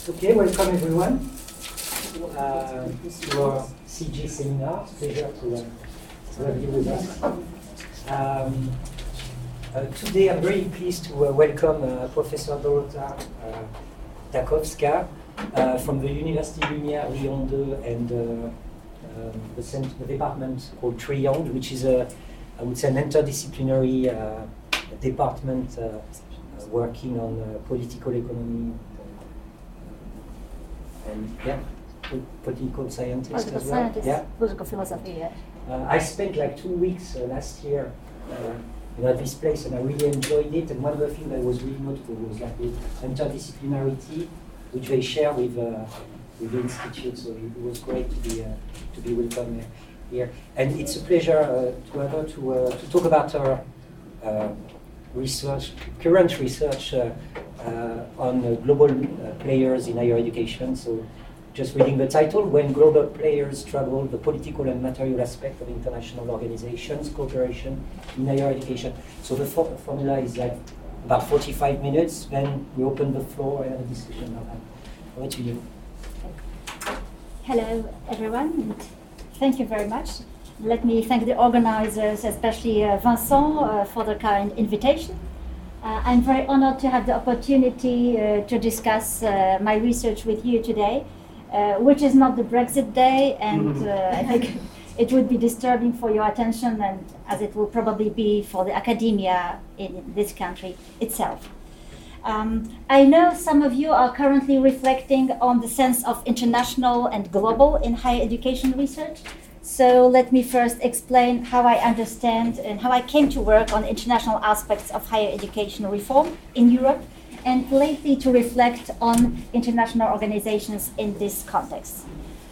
Okay, welcome everyone to our CG seminar. Pleasure to have you with us. Today I'm very pleased to welcome Professor Dorota Takowska from the University Lumière Lyon 2 and the department called Triangle, which is I would say an interdisciplinary department working on political economy and political scientist as well. Yeah. Political philosophy, yeah. I spent like 2 weeks last year at this place, and I really enjoyed it. And one of the things that was really notable was like the interdisciplinarity, which they share with the institute. So it was great to be welcome here. And it's a pleasure to have her to talk about her current research on global players in higher education. So just reading the title, When Global Players Struggle, the Political and Material Aspect of International Organizations, Cooperation in Higher Education. So the formula is like about 45 minutes, then we open the floor and have a discussion about that. Over to you. Hello, everyone, and thank you very much. Let me thank the organizers, especially Vincent, for the kind invitation. I'm very honored to have the opportunity to discuss my research with you today, which is not the Brexit day, and I think it would be disturbing for your attention, and as it will probably be for the academia in this country itself. I know some of you are currently reflecting on the sense of international and global in higher education research. So let me first explain how I understand and how I came to work on international aspects of higher education reform in Europe, and lately to reflect on international organizations in this context.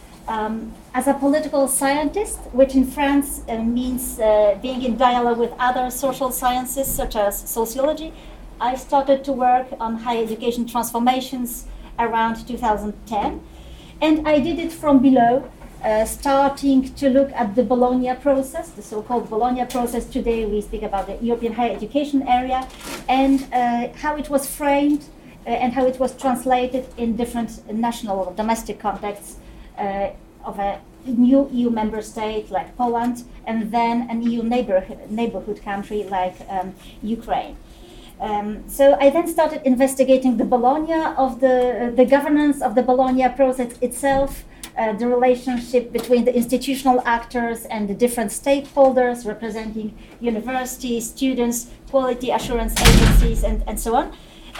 As a political scientist, which in France means being in dialogue with other social sciences such as sociology, I started to work on higher education transformations around 2010, and I did it from below, starting to look at the Bologna process, the so-called Bologna process. Today we speak about the European higher education area, and how it was framed and how it was translated in different national or domestic contexts of a new EU member state like Poland, and then an EU neighborhood country like Ukraine. So I then started investigating the Bologna of the governance of the Bologna process itself, the relationship between the institutional actors and the different stakeholders representing universities, students, quality assurance agencies, and so on.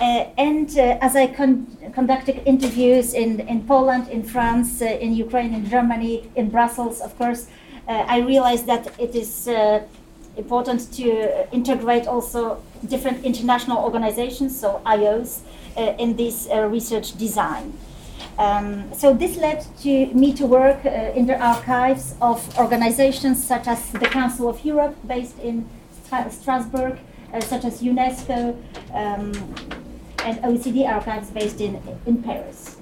As I conducted interviews in Poland, in France, in Ukraine, in Germany, in Brussels, of course, I realized that it is important to integrate also different international organizations, so IOs, in this research design. So this led to me to work in the archives of organizations such as the Council of Europe, based in Strasbourg, such as UNESCO, and OECD archives based in Paris.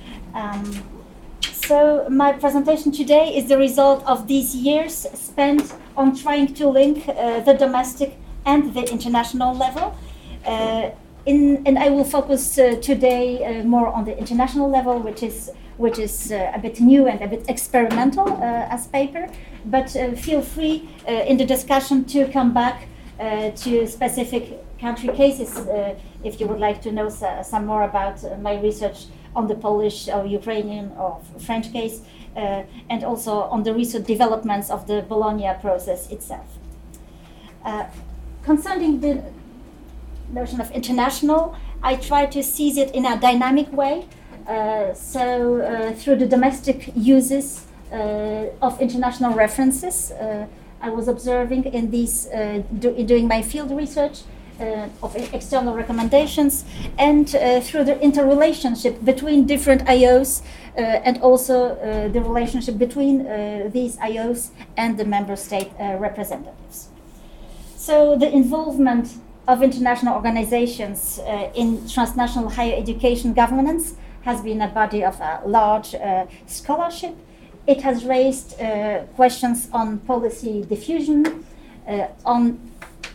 So my presentation today is the result of these years spent on trying to link the domestic and the international level. And I will focus today more on the international level, which is a bit new and a bit experimental as paper. But feel free in the discussion to come back to specific country cases if you would like to know some more about my research on the Polish or Ukrainian or French case, and also on the recent developments of the Bologna process itself. Concerning the notion of international, I try to seize it in a dynamic way. Through the domestic uses of international references, I was observing in these doing my field research of external recommendations, and through the interrelationship between different IOs, and also the relationship between these IOs and the member state representatives. So the involvement of international organizations in transnational higher education governance has been a body of a large scholarship. It has raised questions on policy diffusion, on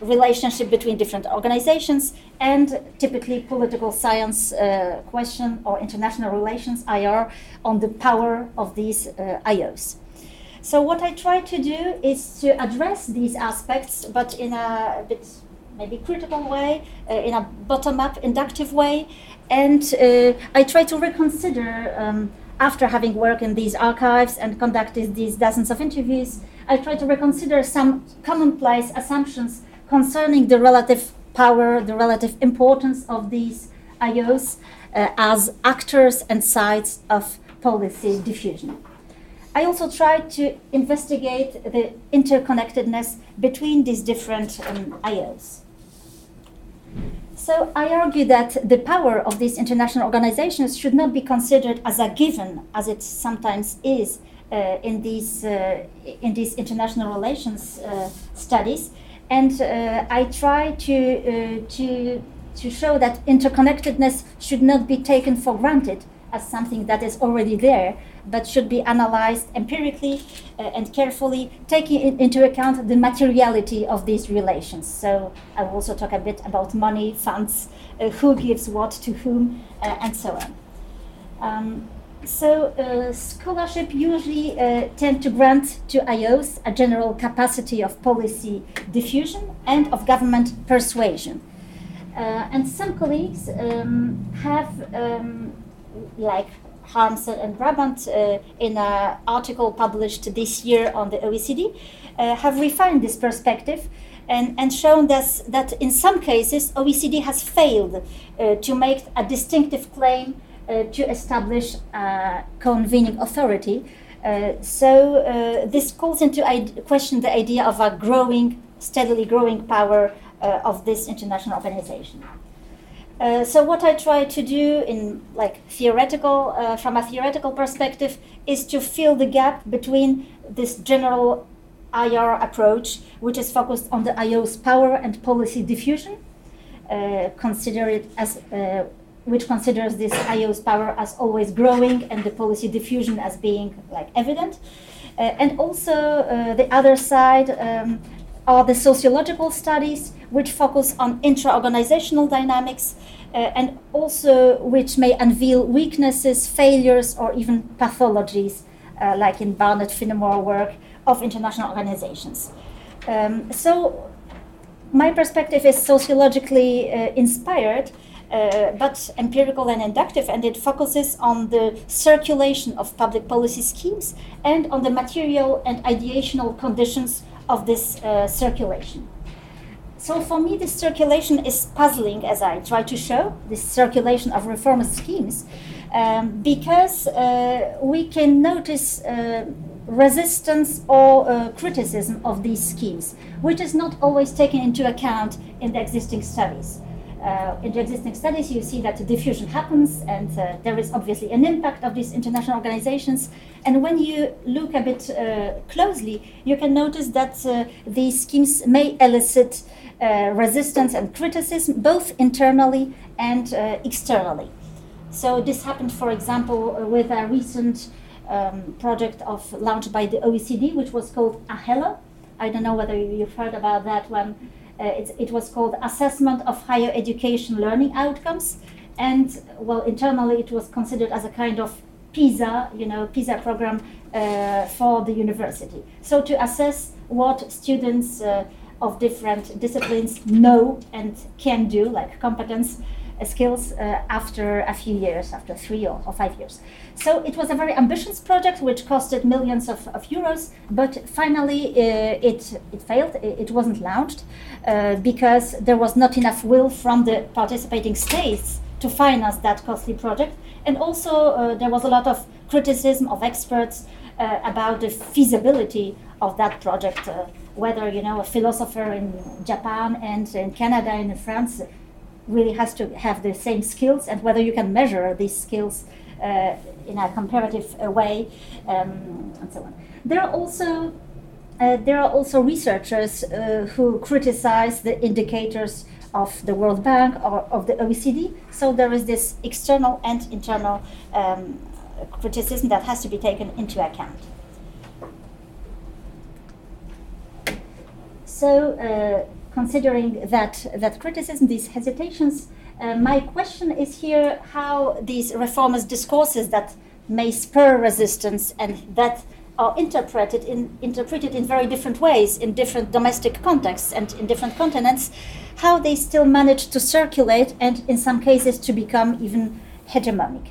relationship between different organizations, and typically political science question or international relations, IR, on the power of these IOs. So what I try to do is to address these aspects, but in a bit maybe critical way, in a bottom-up inductive way, and I try to reconsider, after having worked in these archives and conducted these dozens of interviews, I try to reconsider some commonplace assumptions concerning the relative power, the relative importance of these IOs as actors and sites of policy diffusion. I also try to investigate the interconnectedness between these different IOs. So I argue that the power of these international organizations should not be considered as a given, as it sometimes is in these international relations studies. And I try to show that interconnectedness should not be taken for granted as something that is already there, but should be analyzed empirically and carefully, taking into account the materiality of these relations. So I will also talk a bit about money, funds, who gives what to whom, and so on. Scholarship usually tend to grant to IOs a general capacity of policy diffusion and of government persuasion. And some colleagues have, like Harmsen and Brabant, in an article published this year on the OECD, have refined this perspective and shown that in some cases OECD has failed to make a distinctive claim to establish a convening authority. This calls into question the idea of a steadily growing power of this international organization. So what I try to do in from a theoretical perspective is to fill the gap between this general IR approach, which is focused on the IO's power and policy diffusion, which considers this IO's power as always growing and the policy diffusion as being evident. And also the other side are the sociological studies, which focus on intra-organizational dynamics and also which may unveil weaknesses, failures, or even pathologies, like in Barnett Finnemore work of international organizations. So my perspective is sociologically inspired, but empirical and inductive, and it focuses on the circulation of public policy schemes and on the material and ideational conditions of this circulation. So for me, this circulation is puzzling, as I try to show, this circulation of reformist schemes, because we can notice resistance or criticism of these schemes, which is not always taken into account in the existing studies. In the existing studies, you see that diffusion happens, and there is obviously an impact of these international organizations. And when you look a bit closely, you can notice that these schemes may elicit resistance and criticism, both internally and externally. So this happened, for example, with a recent project launched by the OECD, which was called AHELA. I don't know whether you've heard about that one. It was called Assessment of Higher Education Learning Outcomes, and internally it was considered as a kind of PISA program for the university. So to assess what students of different disciplines know and can do, like competence, skills, after a few years, after 3 or 5 years. So it was a very ambitious project which costed millions of euros, but finally it failed. It wasn't launched because there was not enough will from the participating states to finance that costly project. And also there was a lot of criticism of experts about the feasibility of that project, whether a philosopher in Japan and in Canada and in France really has to have the same skills, and whether you can measure these skills in a comparative way, and so on. There are also researchers who criticize the indicators of the World Bank or of the OECD. So there is this external and internal criticism that has to be taken into account. So considering that criticism, these hesitations, my question is here how these reformist discourses that may spur resistance and that are interpreted in very different ways in different domestic contexts and in different continents, how they still manage to circulate and in some cases to become even hegemonic.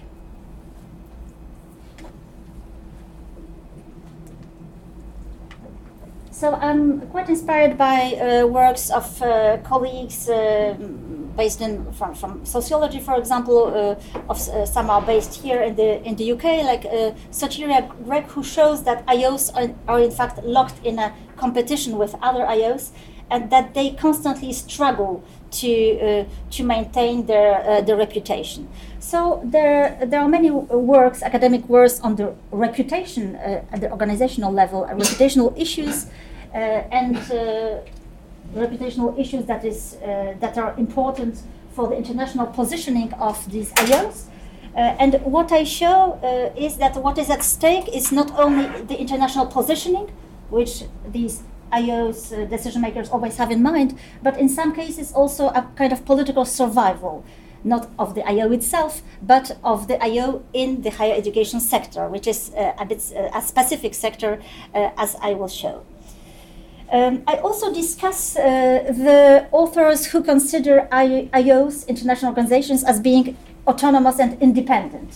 So I'm quite inspired by works of colleagues based from sociology, for example. Some are based here in the UK, like Sotiria Gregg, who shows that IOs are in fact locked in a competition with other IOs, and that they constantly struggle to maintain their reputation. So there are many works, academic works on the reputation at the organizational level, reputational issues. And reputational issues that are important for the international positioning of these IOs. And what I show is that what is at stake is not only the international positioning, which these IOs, decision makers, always have in mind, but in some cases also a kind of political survival, not of the IO itself, but of the IO in the higher education sector, which is a specific sector, as I will show. I also discuss the authors who consider IOs, international organizations, as being autonomous and independent.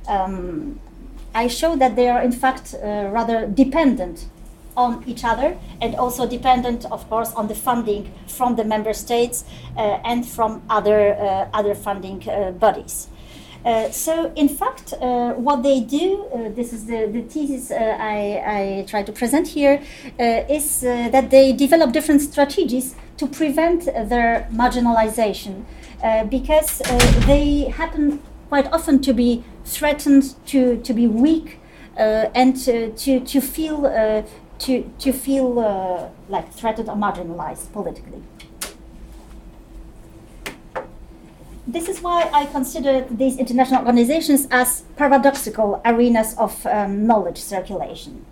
I show that they are in fact rather dependent on each other, and also dependent, of course, on the funding from the member states and from other funding bodies. So, in fact, what they do, this is the thesis I try to present here, is that they develop different strategies to prevent their marginalization, because they happen quite often to be threatened, to be weak, and to feel like threatened or marginalized politically. This is why I consider these international organizations as paradoxical arenas of knowledge circulation.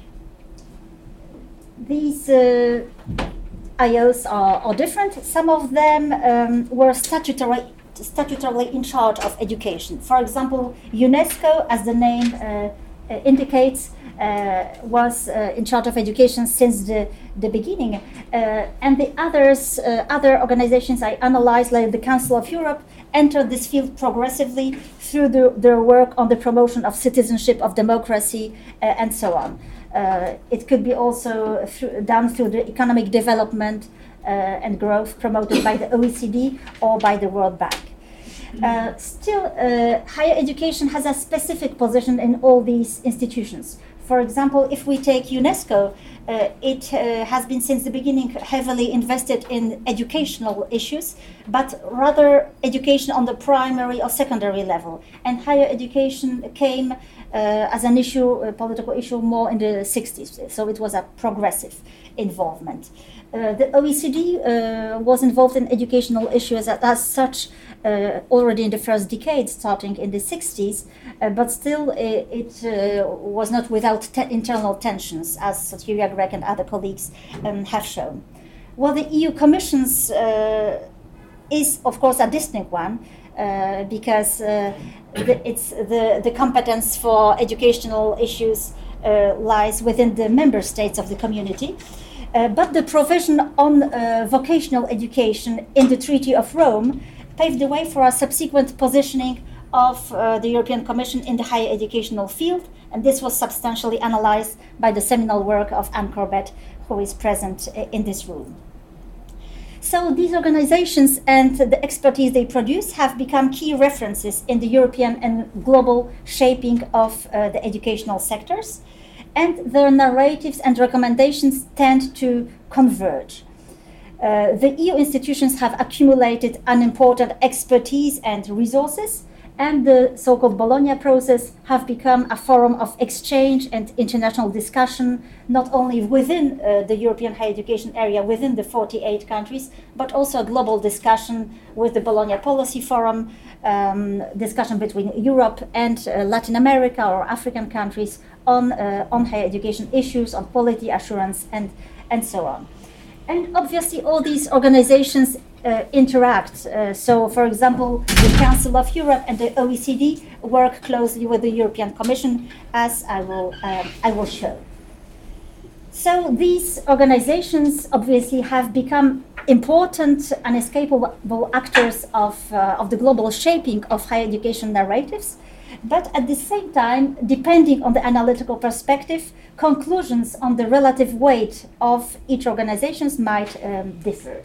These IOs are different. Some of them were statutorily in charge of education. For example, UNESCO, as the name indicates, was in charge of education since the beginning, and the other organizations I analyzed, like the Council of Europe, entered this field progressively through their work on the promotion of citizenship, of democracy, and so on. It could be also done through the economic development and growth promoted by the OECD or by the World Bank. Still, higher education has a specific position in all these institutions. For example, if we take UNESCO, it has been since the beginning heavily invested in educational issues, but rather education on the primary or secondary level. And higher education came as an issue, a political issue, more in the 60s. So it was a progressive involvement. The OECD was involved in educational issues as such already in the first decade, starting in the 60s, but still it was not without internal tensions, as Sotiria Gregg and other colleagues have shown. Well, the EU Commission's is, of course, a distinct one, because it's the competence for educational issues lies within the member states of the community. But the provision on vocational education in the Treaty of Rome paved the way for a subsequent positioning of the European Commission in the higher educational field, and this was substantially analyzed by the seminal work of Anne Corbett, who is present in this room. So these organizations and the expertise they produce have become key references in the European and global shaping of the educational sectors, and their narratives and recommendations tend to converge. The EU institutions have accumulated unimportant expertise and resources, and the so-called Bologna process have become a forum of exchange and international discussion, not only within the European higher education area, within the 48 countries, but also a global discussion with the Bologna Policy Forum, discussion between Europe and Latin America or African countries on higher education issues, on quality assurance, and so on. And obviously all these organizations interact. So for example, the Council of Europe and the OECD work closely with the European Commission, as I will show. So these organizations obviously have become important, unescapable actors of the global shaping of higher education narratives. But at the same time, depending on the analytical perspective, conclusions on the relative weight of each organization might differ.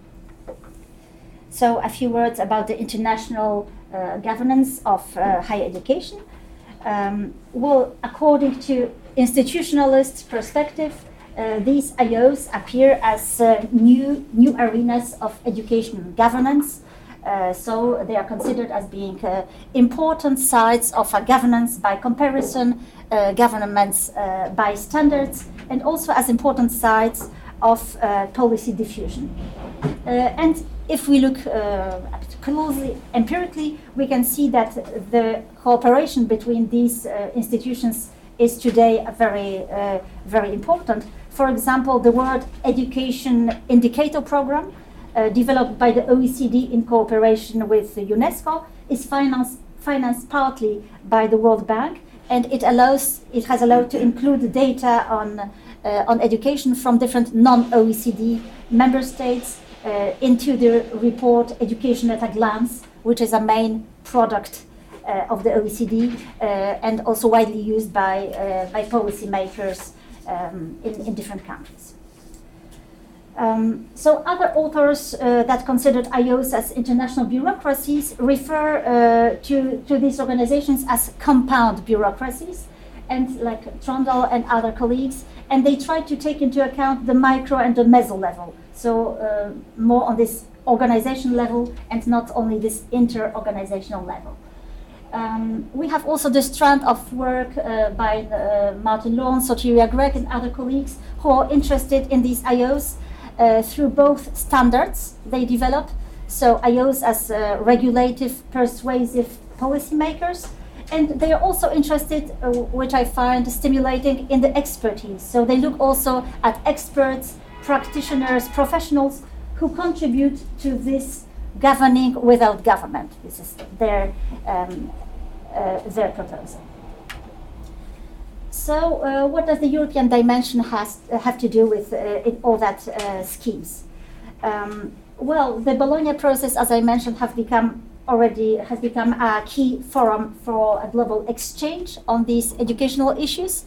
So a few words about the international governance of higher education. Well, according to institutionalist perspective, these IOs appear as new arenas of education governance. So they are considered as being important sides of a governance by comparison, governments by standards, and also as important sides of policy diffusion. And if we look closely, empirically, we can see that the cooperation between these institutions is today very important. For example, the World Education Indicator Program, developed by the OECD in cooperation with UNESCO, is financed partly by the World Bank, and it has allowed to include data on education from different non-OECD member states into the report Education at a Glance, which is a main product of the OECD and also widely used by policymakers in different countries. So other authors that considered IOs as international bureaucracies refer to these organizations as compound bureaucracies, and like Trondal and other colleagues, and they try to take into account the micro and the meso level, so more on this organization level and not only this inter-organizational level. We have also the strand of work by Martin Lawn, Soteria Gregg, and other colleagues who are interested in these IOs through both standards they develop, so IOs as regulative, persuasive policymakers, and they are also interested, which I find stimulating, in the expertise. So they look also at experts, practitioners, professionals who contribute to this governing without government. This is their proposal. So what does the European dimension have to do with all that schemes? Well, the Bologna process, as I mentioned, has become a key forum for a global exchange on these educational issues.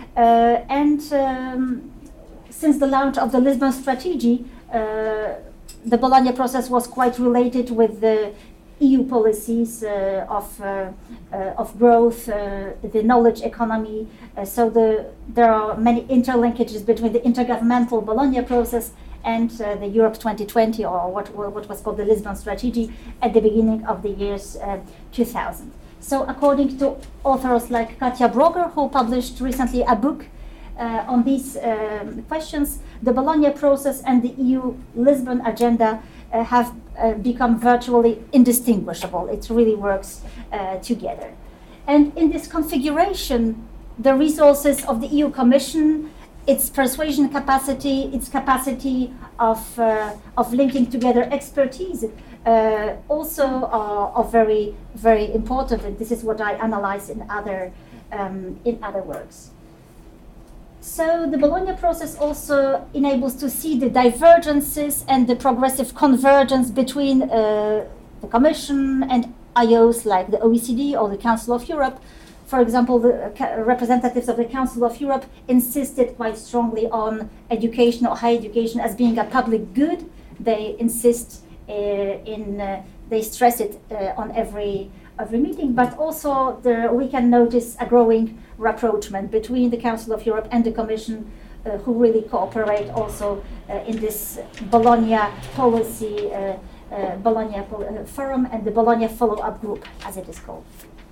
Since the launch of the Lisbon strategy, the Bologna process was quite related with the EU policies of growth, the knowledge economy. So there are many interlinkages between the intergovernmental Bologna process and the Europe 2020, or what was called the Lisbon strategy at the beginning of the years 2000. So according to authors like Katja Brogger, who published recently a book on these questions, the Bologna process and the EU Lisbon agenda have become virtually indistinguishable. It really works together. And in this configuration, the resources of the EU Commission, its persuasion capacity, its capacity of linking together expertise, also are very, very important. And this is what I analyze in other works. So the Bologna process also enables to see the divergences and the progressive convergence between the Commission and IOs like the OECD or the Council of Europe. For example, the representatives of the Council of Europe insisted quite strongly on education or higher education as being a public good. They insist they stress it on every meeting, but also we can notice a growing rapprochement between the Council of Europe and the Commission, who really cooperate also in this Bologna policy, Bologna Forum, and the Bologna follow-up group, as it is called.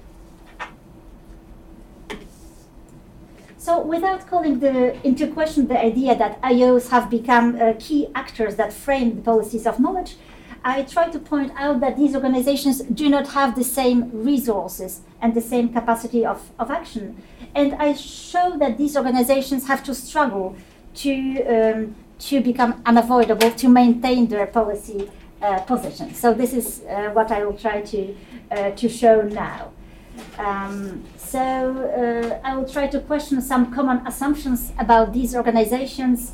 So without calling into question the idea that IOs have become key actors that frame the policies of knowledge, I try to point out that these organizations do not have the same resources and the same capacity of action. And I show that these organizations have to struggle to to become unavoidable to maintain their policy position. So this is what I will try to show now. I will try to question some common assumptions about these organizations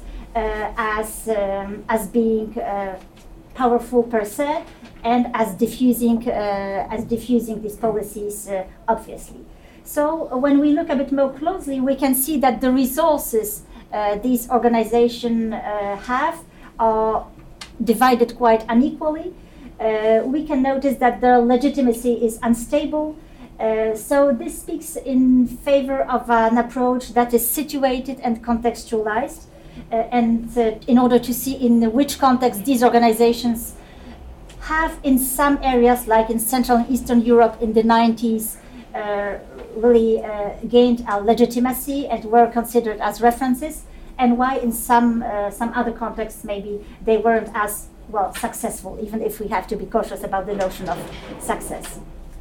as being powerful per se, and as diffusing these policies, obviously. So when we look a bit more closely, we can see that the resources these organizations have are divided quite unequally. We can notice that their legitimacy is unstable. So this speaks in favor of an approach that is situated and contextualized, in order to see in which context these organizations have, in some areas, like in Central and Eastern Europe in the 90s, really gained a legitimacy and were considered as references, and why in some other contexts maybe they weren't as well successful, even if we have to be cautious about the notion of success.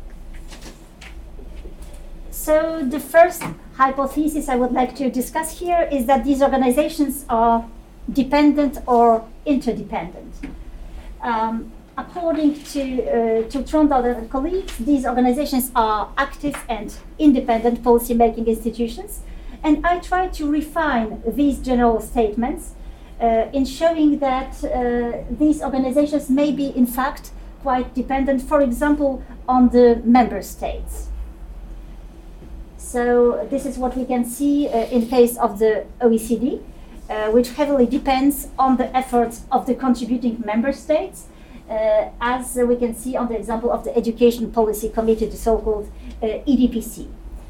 So the first hypothesis I would like to discuss here is that these organizations are dependent or interdependent. According to Trondal and colleagues, these organizations are active and independent policy-making institutions, and I try to refine these general statements in showing that these organizations may be, in fact, quite dependent, for example, on the member states. So this is what we can see in case of the OECD, which heavily depends on the efforts of the contributing member states, as we can see on the example of the Education Policy Committee, the so-called EDPC.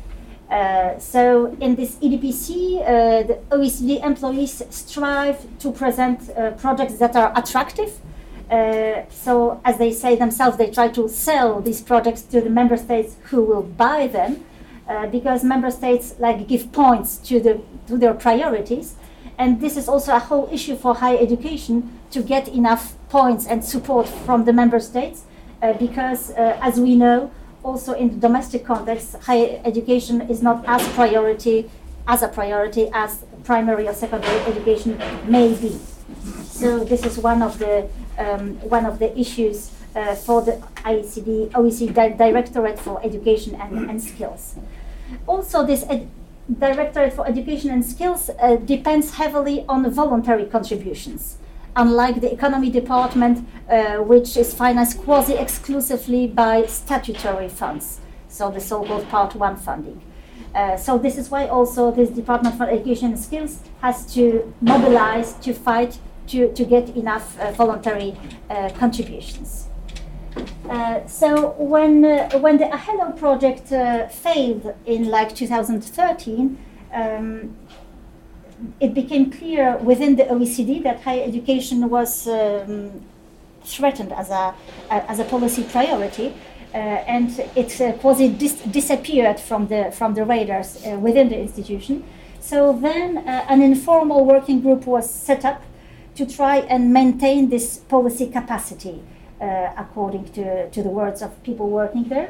So in this EDPC, the OECD employees strive to present projects that are attractive. So as they say themselves, they try to sell these projects to the member states who will buy them, because member states give points to their priorities. And this is also a whole issue for higher education, to get enough points and support from the member states, because as we know, also in the domestic context, higher education is not as a priority as primary or secondary education may be. So this is one of the issues for the OECD Directorate for Education and Skills. Also, this Directorate for Education and Skills depends heavily on voluntary contributions, unlike the Economy Department, which is financed quasi-exclusively by statutory funds, so the so-called Part 1 funding. So this is why also this Department for Education and Skills has to mobilize, to fight, to get enough voluntary contributions. So when the AHELO project failed in 2013, it became clear within the OECD that higher education was threatened as a policy priority, and it disappeared from the radars within the institution. So then an informal working group was set up to try and maintain this policy capacity, according to the words of people working there.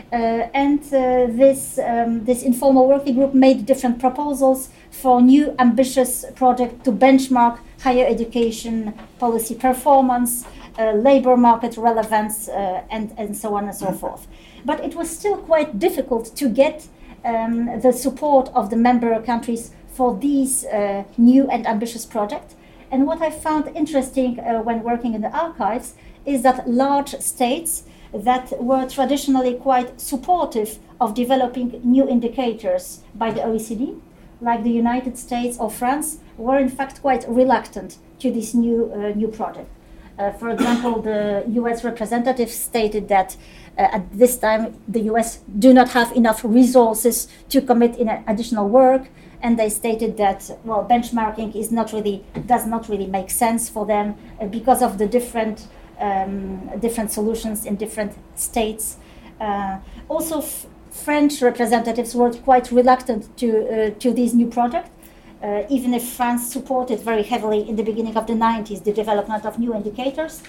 This informal working group made different proposals for new ambitious projects to benchmark higher education policy performance, labor market relevance, and so on and so forth. But it was still quite difficult to get the support of the member countries for these new and ambitious projects. And what I found interesting when working in the archives is that large states that were traditionally quite supportive of developing new indicators by the OECD, like the United States or France, were in fact quite reluctant to this new project. For example, the US representative stated that at this time the US do not have enough resources to commit in additional work, and they stated that benchmarking does not really make sense for them because of the different solutions in different states. Also, French representatives were quite reluctant to these new projects, even if France supported very heavily in the beginning of the 90s the development of new indicators.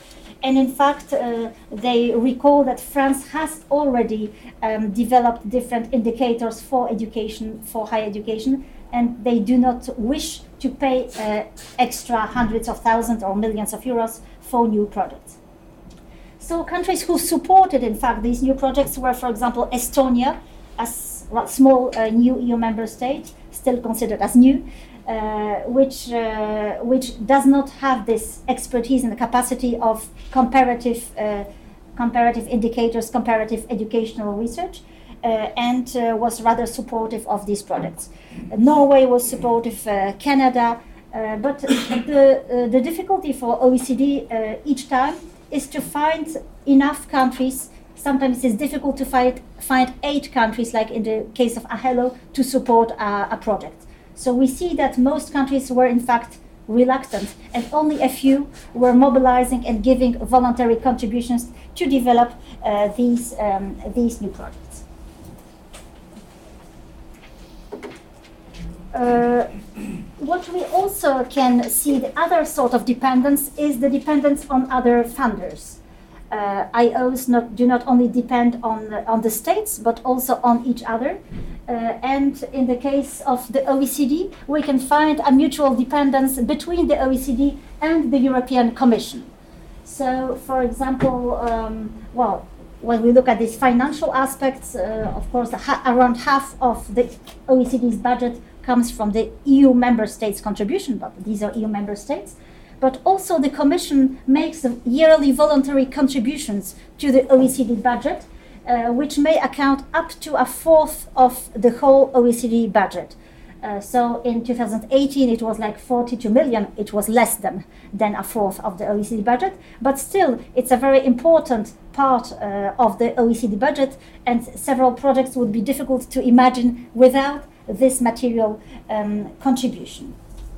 And in fact, they recall that France has already developed different indicators for education, for higher education, and they do not wish to pay extra hundreds of thousands or millions of euros for new projects. So countries who supported, in fact, these new projects were, for example, Estonia, a small new EU member state, still considered as new, which does not have this expertise and the capacity of comparative indicators, comparative educational research, and was rather supportive of these projects. Norway was supportive, Canada, but the difficulty for OECD each time is to find enough countries. Sometimes it's difficult to find 8 countries, like in the case of AHELO, to support a project. So we see that most countries were in fact reluctant, and only a few were mobilizing and giving voluntary contributions to develop these new projects. What we also can see, the other sort of dependence, is the dependence on other funders. IOs do not only depend on the states, but also on each other. And in the case of the OECD, we can find a mutual dependence between the OECD and the European Commission. So, for example, when we look at these financial aspects, of course, around half of the OECD's budget comes from the EU member states' contribution, but these are EU member states. But also the Commission makes yearly voluntary contributions to the OECD budget, which may account up to a fourth of the whole OECD budget. So in 2018 it was like 42 million, it was less than a fourth of the OECD budget, but still it's a very important part of the OECD budget, and several projects would be difficult to imagine without this material contribution.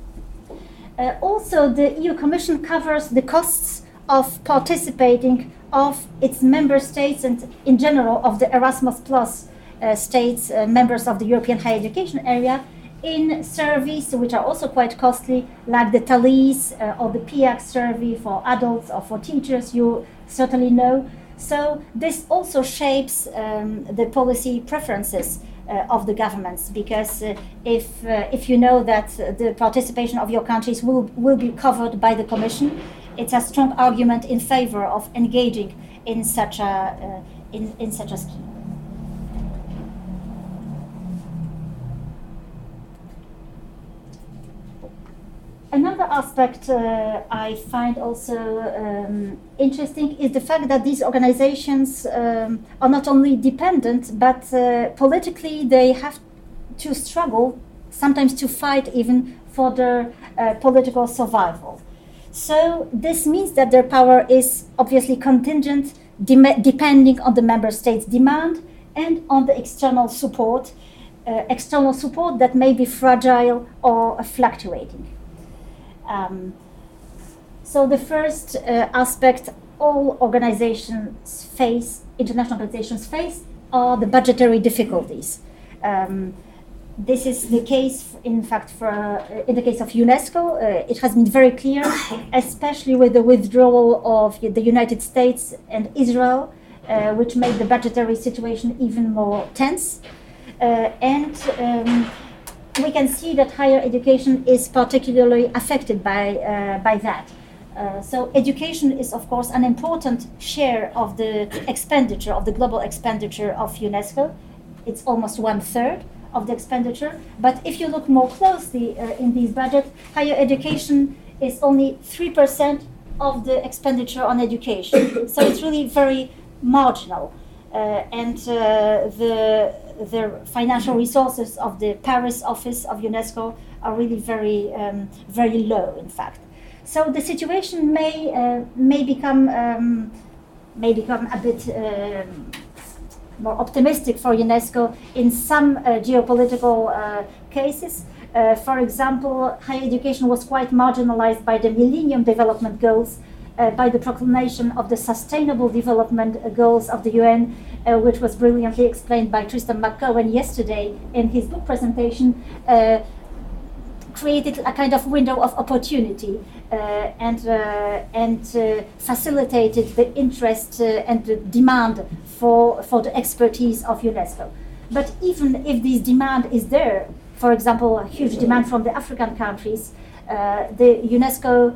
Also, the EU Commission covers the costs of participating of its member states and in general of the Erasmus Plus states, members of the European higher education area, in surveys which are also quite costly, like the TALIS or the PIAC survey for adults or for teachers, you certainly know. So this also shapes the policy preferences of the governments, because if you know that the participation of your countries will be covered by the Commission, it's a strong argument in favor of engaging in such a scheme. Another aspect I find also interesting is the fact that these organizations are not only dependent, but politically they have to struggle, sometimes to fight even for their political survival. So this means that their power is obviously contingent, depending on the member states' demand and on the external support that may be fragile or fluctuating. So the first aspect all organizations face, international organizations face, are the budgetary difficulties. This is the case, in fact, in the case of UNESCO. It has been very clear, especially with the withdrawal of the United States and Israel, which made the budgetary situation even more tense. We can see that higher education is particularly affected by that. So education is, of course, an important share of the expenditure, of the global expenditure of UNESCO. It's almost 1/3 of the expenditure. But if you look more closely in this budget, higher education is only 3% of the expenditure on education. So it's really very marginal. The financial resources of the Paris office of UNESCO are really very low, in fact. So the situation may become a bit more optimistic for UNESCO in some geopolitical cases. For example, higher education was quite marginalized by the Millennium Development Goals, by the proclamation of the Sustainable Development Goals of the UN, which was brilliantly explained by Tristan McCowan yesterday in his book presentation. created a kind of window of opportunity and facilitated the interest and the demand for the expertise of UNESCO. But even if this demand is there, for example, a huge demand from the African countries, the UNESCO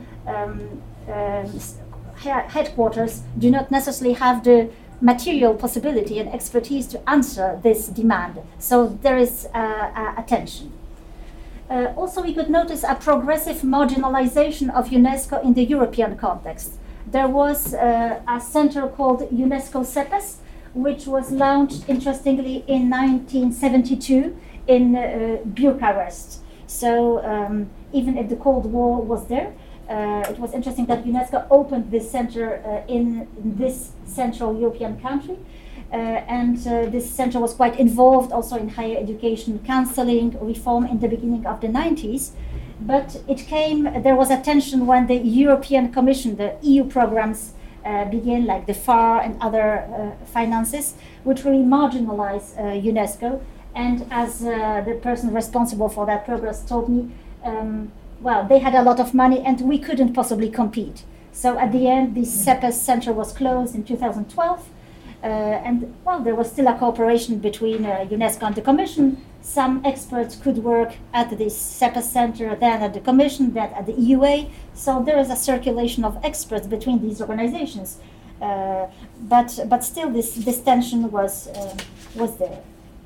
headquarters do not necessarily have the material possibility and expertise to answer this demand. So there is a tension. Also, we could notice a progressive marginalization of UNESCO in the European context. There was a center called UNESCO CEPES, which was launched, interestingly, in 1972 in Bucharest. So even if the Cold War was there, it was interesting that UNESCO opened this center in this Central European country. And this center was quite involved also in higher education counseling reform in the beginning of the 90s. But there was a tension when the European Commission, the EU programs began, like the FAR and other finances, which really marginalized UNESCO. And as the person responsible for that progress told me, well, they had a lot of money and we couldn't possibly compete. So at the end, the CEPES center was closed in 2012. And well, there was still a cooperation between UNESCO and the Commission. Some experts could work at the CEPES center, then at the Commission, then at the EUA. So there is a circulation of experts between these organizations. But still, this tension was there.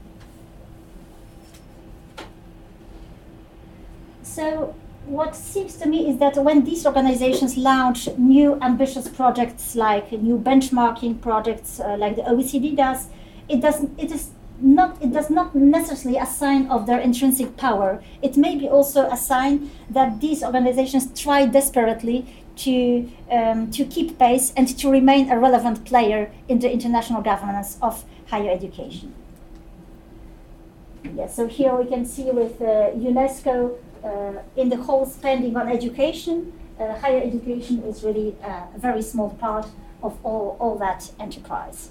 So what seems to me is that when these organizations launch new ambitious projects, like new benchmarking projects like the OECD does, it does not necessarily a sign of their intrinsic power. It may be also a sign that these organizations try desperately to keep pace and to remain a relevant player in the international governance of higher education. Yeah, so here we can see with UNESCO in the whole spending on education, higher education is really a very small part of all that enterprise.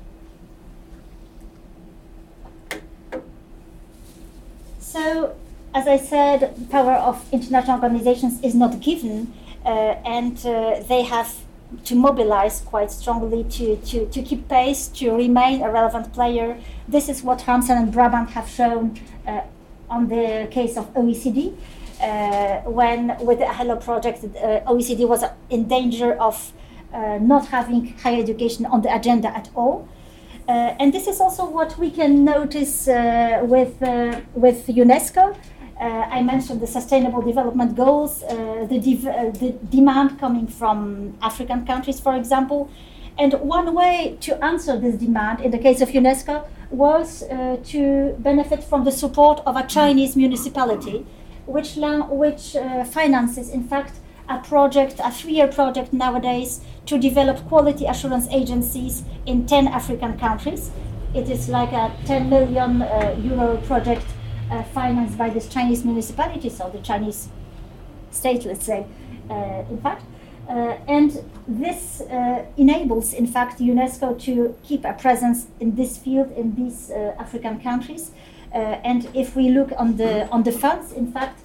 So, as I said, the power of international organizations is not given, and they have to mobilize quite strongly to keep pace, to remain a relevant player. This is what Ramsden and Brabant have shown on the case of OECD, when with the HELLO project, OECD was in danger of not having higher education on the agenda at all. And this is also what we can notice with UNESCO. I mentioned the Sustainable Development Goals, the demand coming from African countries, for example. And one way to answer this demand in the case of UNESCO was to benefit from the support of a Chinese municipality, which finances, in fact, a 3-year project nowadays to develop quality assurance agencies in 10 African countries. It is like a 10 million euro project financed by this Chinese municipality, so the Chinese state, let's say, in fact. And this enables, in fact, UNESCO to keep a presence in this field in these African countries. And if we look on the funds, in fact,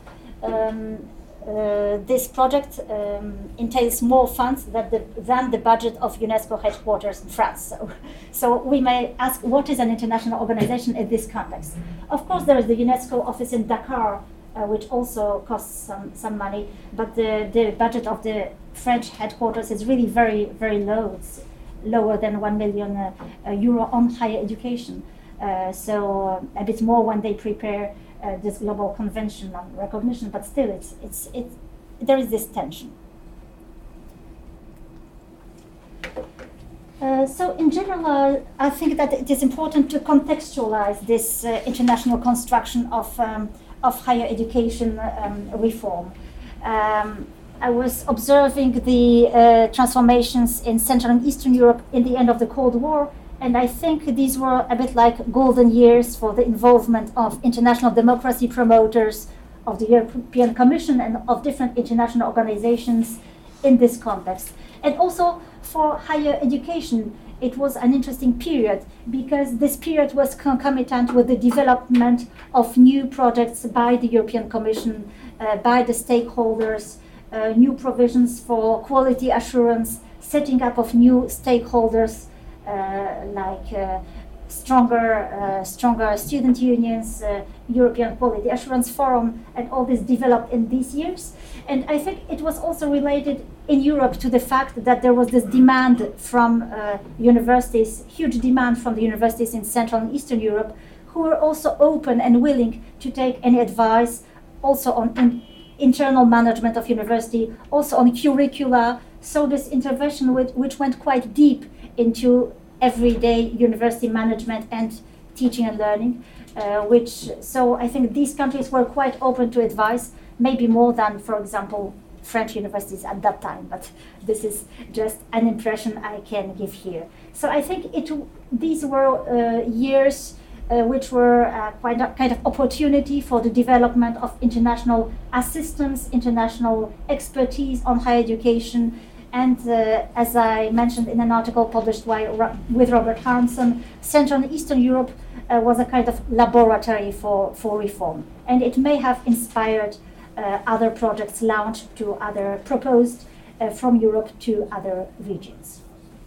this project entails more funds than the budget of UNESCO headquarters in France. So we may ask, what is an international organization in this context? Of course, there is the UNESCO office in Dakar, which also costs some money, but the budget of the French headquarters is really very, very low. It's lower than 1 million euro on higher education. So a bit more when they prepare this global convention on recognition, but still there is this tension. So in general, I think that it is important to contextualize this international construction of higher education reform. I was observing the transformations in Central and Eastern Europe in the end of the Cold War, and I think these were a bit like golden years for the involvement of international democracy promoters, of the European Commission, and of different international organizations in this context. And also for higher education it was an interesting period because this period was concomitant with the development of new projects by the European Commission, by the stakeholders, new provisions for quality assurance, setting up of new stakeholders like stronger student unions, European Quality Assurance Forum, and all this developed in these years. And I think it was also related in Europe to the fact that there was this demand from universities, huge demand from the universities in Central and Eastern Europe, who were also open and willing to take any advice also on internal management of university, also on curricula. So this intervention which went quite deep into everyday university management and teaching and learning, so I think these countries were quite open to advice, maybe more than, for example, French universities at that time, but this is just an impression I can give here. So I think these were years which were quite a kind of opportunity for the development of international assistance, international expertise on higher education. And as I mentioned in an article published with Robert Harmson, Central and Eastern Europe was a kind of laboratory for reform. And it may have inspired other projects launched to other proposed from Europe to other regions.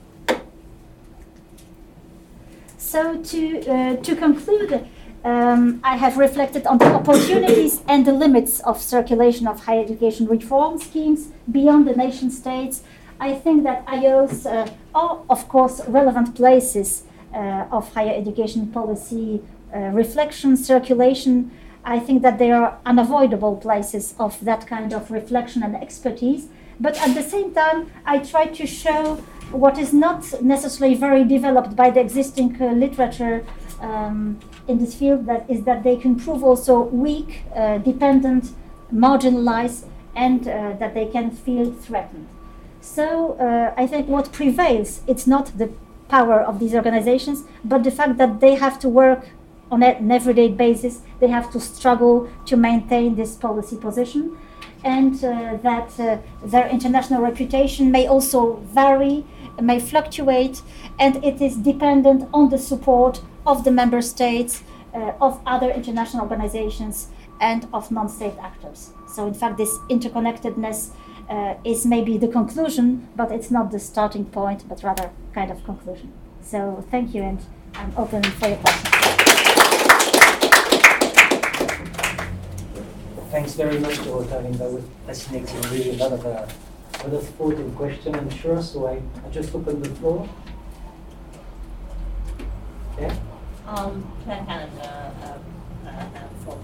So to conclude, I have reflected on the opportunities and the limits of circulation of higher education reform schemes beyond the nation states. I think that IOs are, of course, relevant places of higher education policy reflection, circulation. I think that they are unavoidable places of that kind of reflection and expertise. But at the same time, I try to show what is not necessarily very developed by the existing literature in this field, that is that they can prove also weak, dependent, marginalized, and that they can feel threatened. So I think what prevails, it's not the power of these organizations, but the fact that they have to work on an everyday basis, they have to struggle to maintain this policy position, and that their international reputation may also vary, may fluctuate, and it is dependent on the support of the member states, of other international organizations, and of non-state actors. So in fact, this interconnectedness is maybe the conclusion, but it's not the starting point, but rather kind of conclusion. So thank you, and I'm open for your questions. Thanks very much, Dorota. I mean, that was fascinating. Really, a lot of thought and question, I'm sure. So I just open the floor. Yeah. Claire Canada from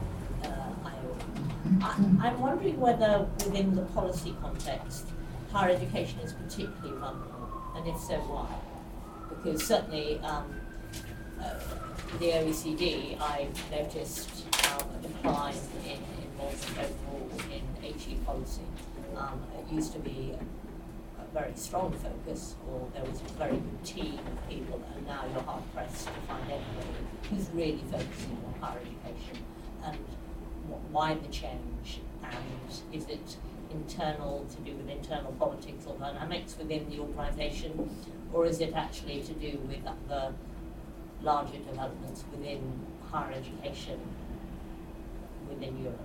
IO. I'm wondering whether within the policy context, higher education is particularly vulnerable, and if so, why? Because certainly the OECD, I've noticed a decline in involvement overall in HE policy. It used to be a very strong focus, or there was a very good team of people, and now you're hard pressed to find anybody who's really focusing on higher education. And why the change? And is it internal, to do with internal politics or dynamics within the organisation, or is it actually to do with the larger developments within higher education within Europe?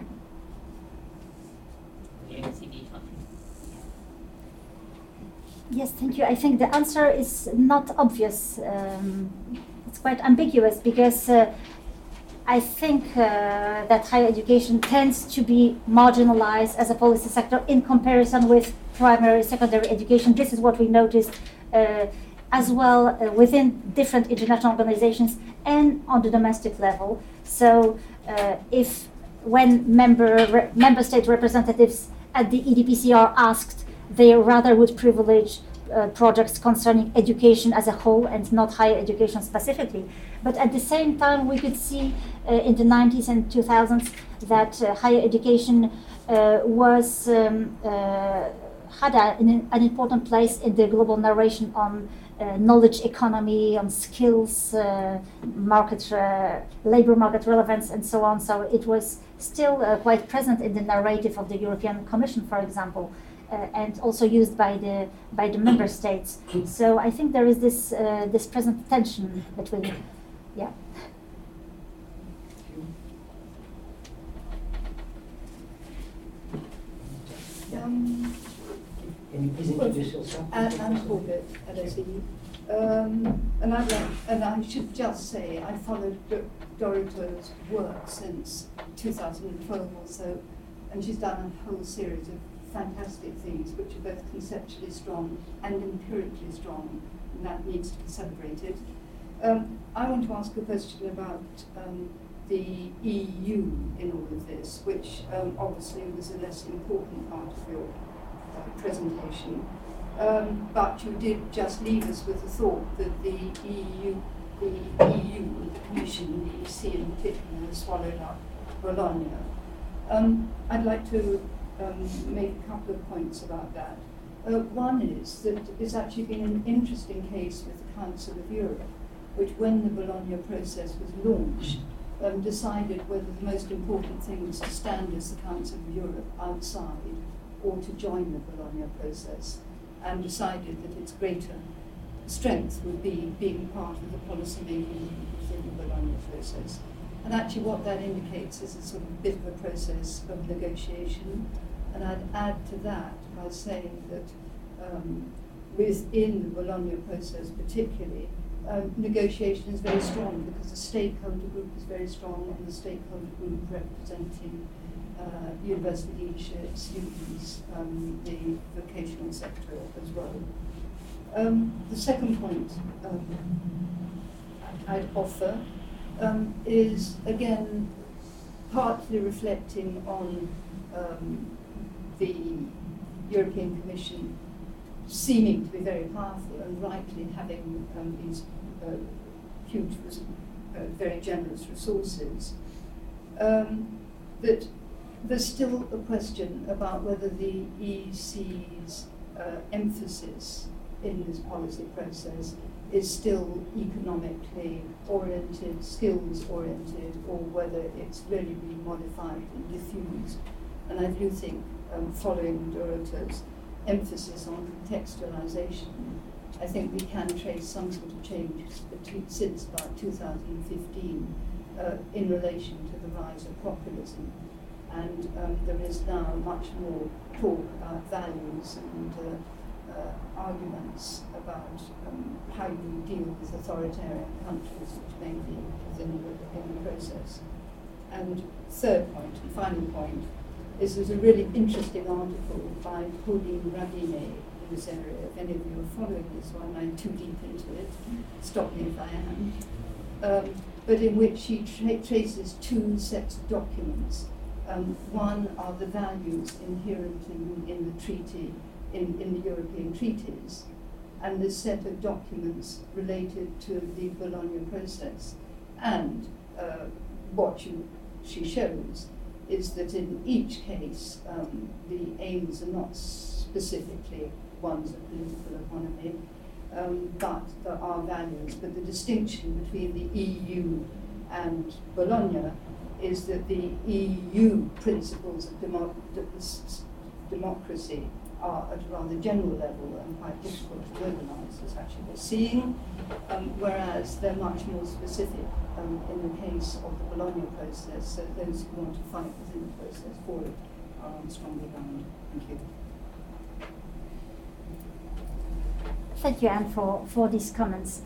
The OECD countries. Yes, thank you. I think the answer is not obvious. It's quite ambiguous because I think that higher education tends to be marginalized as a policy sector in comparison with primary, secondary education. This is what we noticed as well within different international organizations and on the domestic level. So when member state representatives at the EDPC are asked, they rather would privilege projects concerning education as a whole and not higher education specifically. But at the same time, we could see in the 90s and 2000s that higher education had an important place in the global narration on knowledge economy, on skills, labor market relevance, and so on. So it was still quite present in the narrative of the European Commission, for example. and also used by the member states. So I think there is this present tension between, yeah. Can you please introduce yourself? I'm Corbett at OCD. And I should just say I followed Dorotha's work since 2012 or so, and she's done a whole series of fantastic things which are both conceptually strong and empirically strong, and that needs to be celebrated. I want to ask a question about the EU in all of this, which obviously was a less important part of your presentation. But you did just leave us with the thought that the EU, the Commission, the EC in particular, has swallowed up Bologna. I'd like to make a couple of points about that. One is that it's actually been an interesting case with the Council of Europe, which when the Bologna process was launched, decided whether the most important thing was to stand as the Council of Europe outside or to join the Bologna process, and decided that its greater strength would be being part of the policy making within the Bologna process. And actually what that indicates is a sort of bit of a process of negotiation. And I'd add to that by saying that within the Bologna process particularly, negotiation is very strong because the stakeholder group is very strong, and the stakeholder group representing university leaderships, unions, the vocational sector as well. The second point I'd offer is, again, partly reflecting on the European Commission seeming to be very powerful and rightly having these huge, very generous resources, that there's still a question about whether the EC's emphasis in this policy process is still economically oriented, skills oriented, or whether it's really been modified and diffused. And I do think, following Dorotha's emphasis on contextualization, I think we can trace some sort of change since about 2015 in relation to the rise of populism. And there is now much more talk about values and arguments about how you deal with authoritarian countries, which may be within the process. And third point, and final point, is there's a really interesting article by Pauline Ravine in this area. If any of you are following this one, I'm too deep into it, stop me if I am. But in which she traces two sets of documents. One are the values inherent in the treaty, in the European treaties, and the set of documents related to the Bologna process. And what she shows is that in each case, the aims are not specifically ones of political economy, but there are values. But the distinction between the EU and Bologna is that the EU principles of democracy are at a rather general level and quite difficult to organise, as actually we're seeing, whereas they're much more specific in the case of the Bologna process, so those who want to fight within the process for it are on stronger ground. Thank you. Thank you, Anne, for these comments.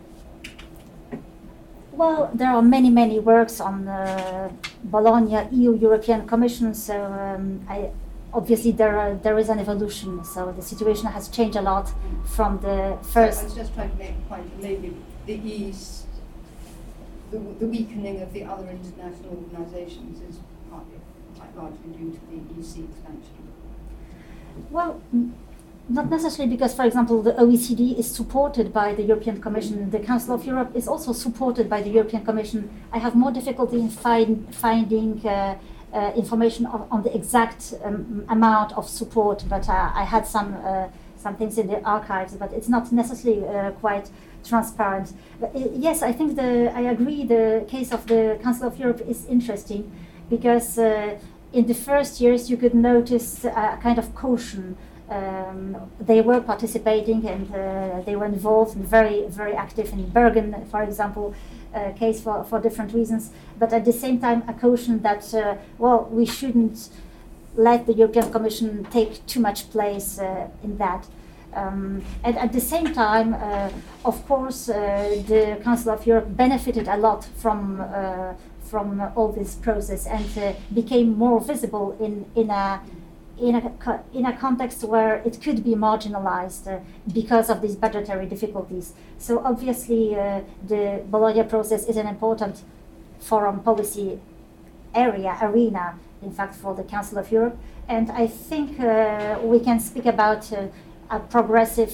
Well, there are many works on Bologna, EU, European Commission, so obviously there is an evolution, so the situation has changed a lot from the first. So I was just trying to make a point that maybe the East, the weakening of the other international organisations is partly, quite largely due to the EC expansion. Well, not necessarily, because, for example, the OECD is supported by the European Commission. The Council of Europe is also supported by the European Commission. I have more difficulty in finding information on the exact amount of support, but I had some things in the archives, but it's not necessarily quite transparent. But yes, I think I agree the case of the Council of Europe is interesting, because in the first years you could notice a kind of caution They were participating and they were involved and very, very active in Bergen, for example, case for different reasons. But at the same time, a caution that, we shouldn't let the European Commission take too much place in that. And at the same time, of course, the Council of Europe benefited a lot from all this process and became more visible in a context where it could be marginalized because of these budgetary difficulties. So obviously, the Bologna process is an important foreign policy arena, in fact, for the Council of Europe. And I think we can speak about a progressive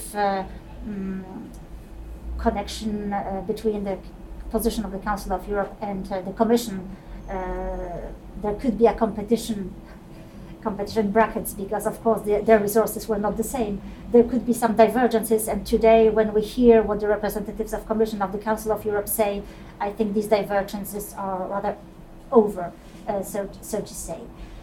connection between the position of the Council of Europe and the Commission. There could be a competition brackets, because of course their resources were not the same. There could be some divergences, and today when we hear what the representatives of Commission of the Council of Europe say, I think these divergences are rather over, so to say.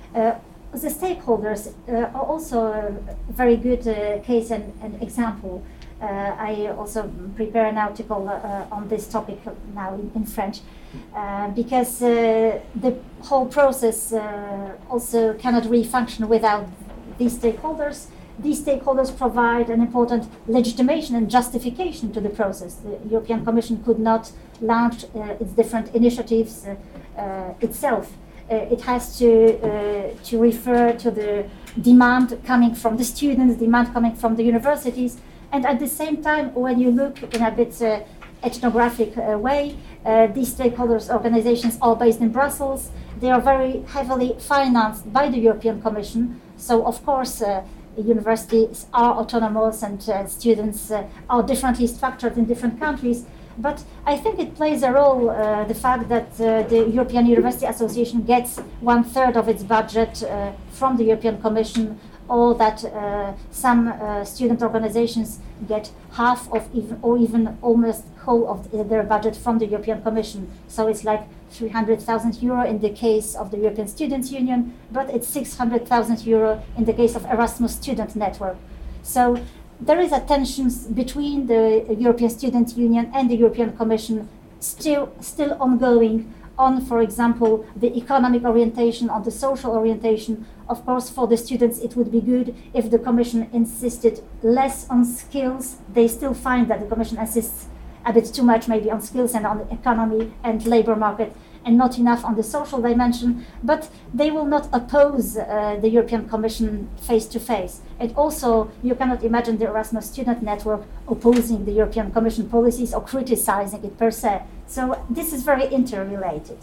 The stakeholders are also a very good case and example. I also prepare an article on this topic now in French, because the whole process also cannot really function without these stakeholders. These stakeholders provide an important legitimation and justification to the process. The European Commission could not launch its different initiatives itself. It has to refer to the demand coming from the students, demand coming from the universities, and at the same time, when you look in a bit ethnographic way, these stakeholders organizations are based in Brussels. They are very heavily financed by the European Commission. So of course, universities are autonomous and students are differently structured in different countries. But I think it plays a role, the fact that the European University Association gets 1/3 of its budget from the European Commission, or that some student organizations get half of even almost whole of their budget from the European Commission. So it's like 300,000 euro in the case of the European Students' Union, but it's 600,000 euro in the case of Erasmus Student Network. So there is a tension between the European Students' Union and the European Commission still ongoing on, for example, the economic orientation, on the social orientation. Of course, for the students, it would be good if the Commission insisted less on skills. They still find that the Commission insists a bit too much maybe on skills and on the economy and labor market, and not enough on the social dimension, but they will not oppose the European Commission face to face. And also, you cannot imagine the Erasmus Student Network opposing the European Commission policies or criticizing it per se. So this is very interrelated.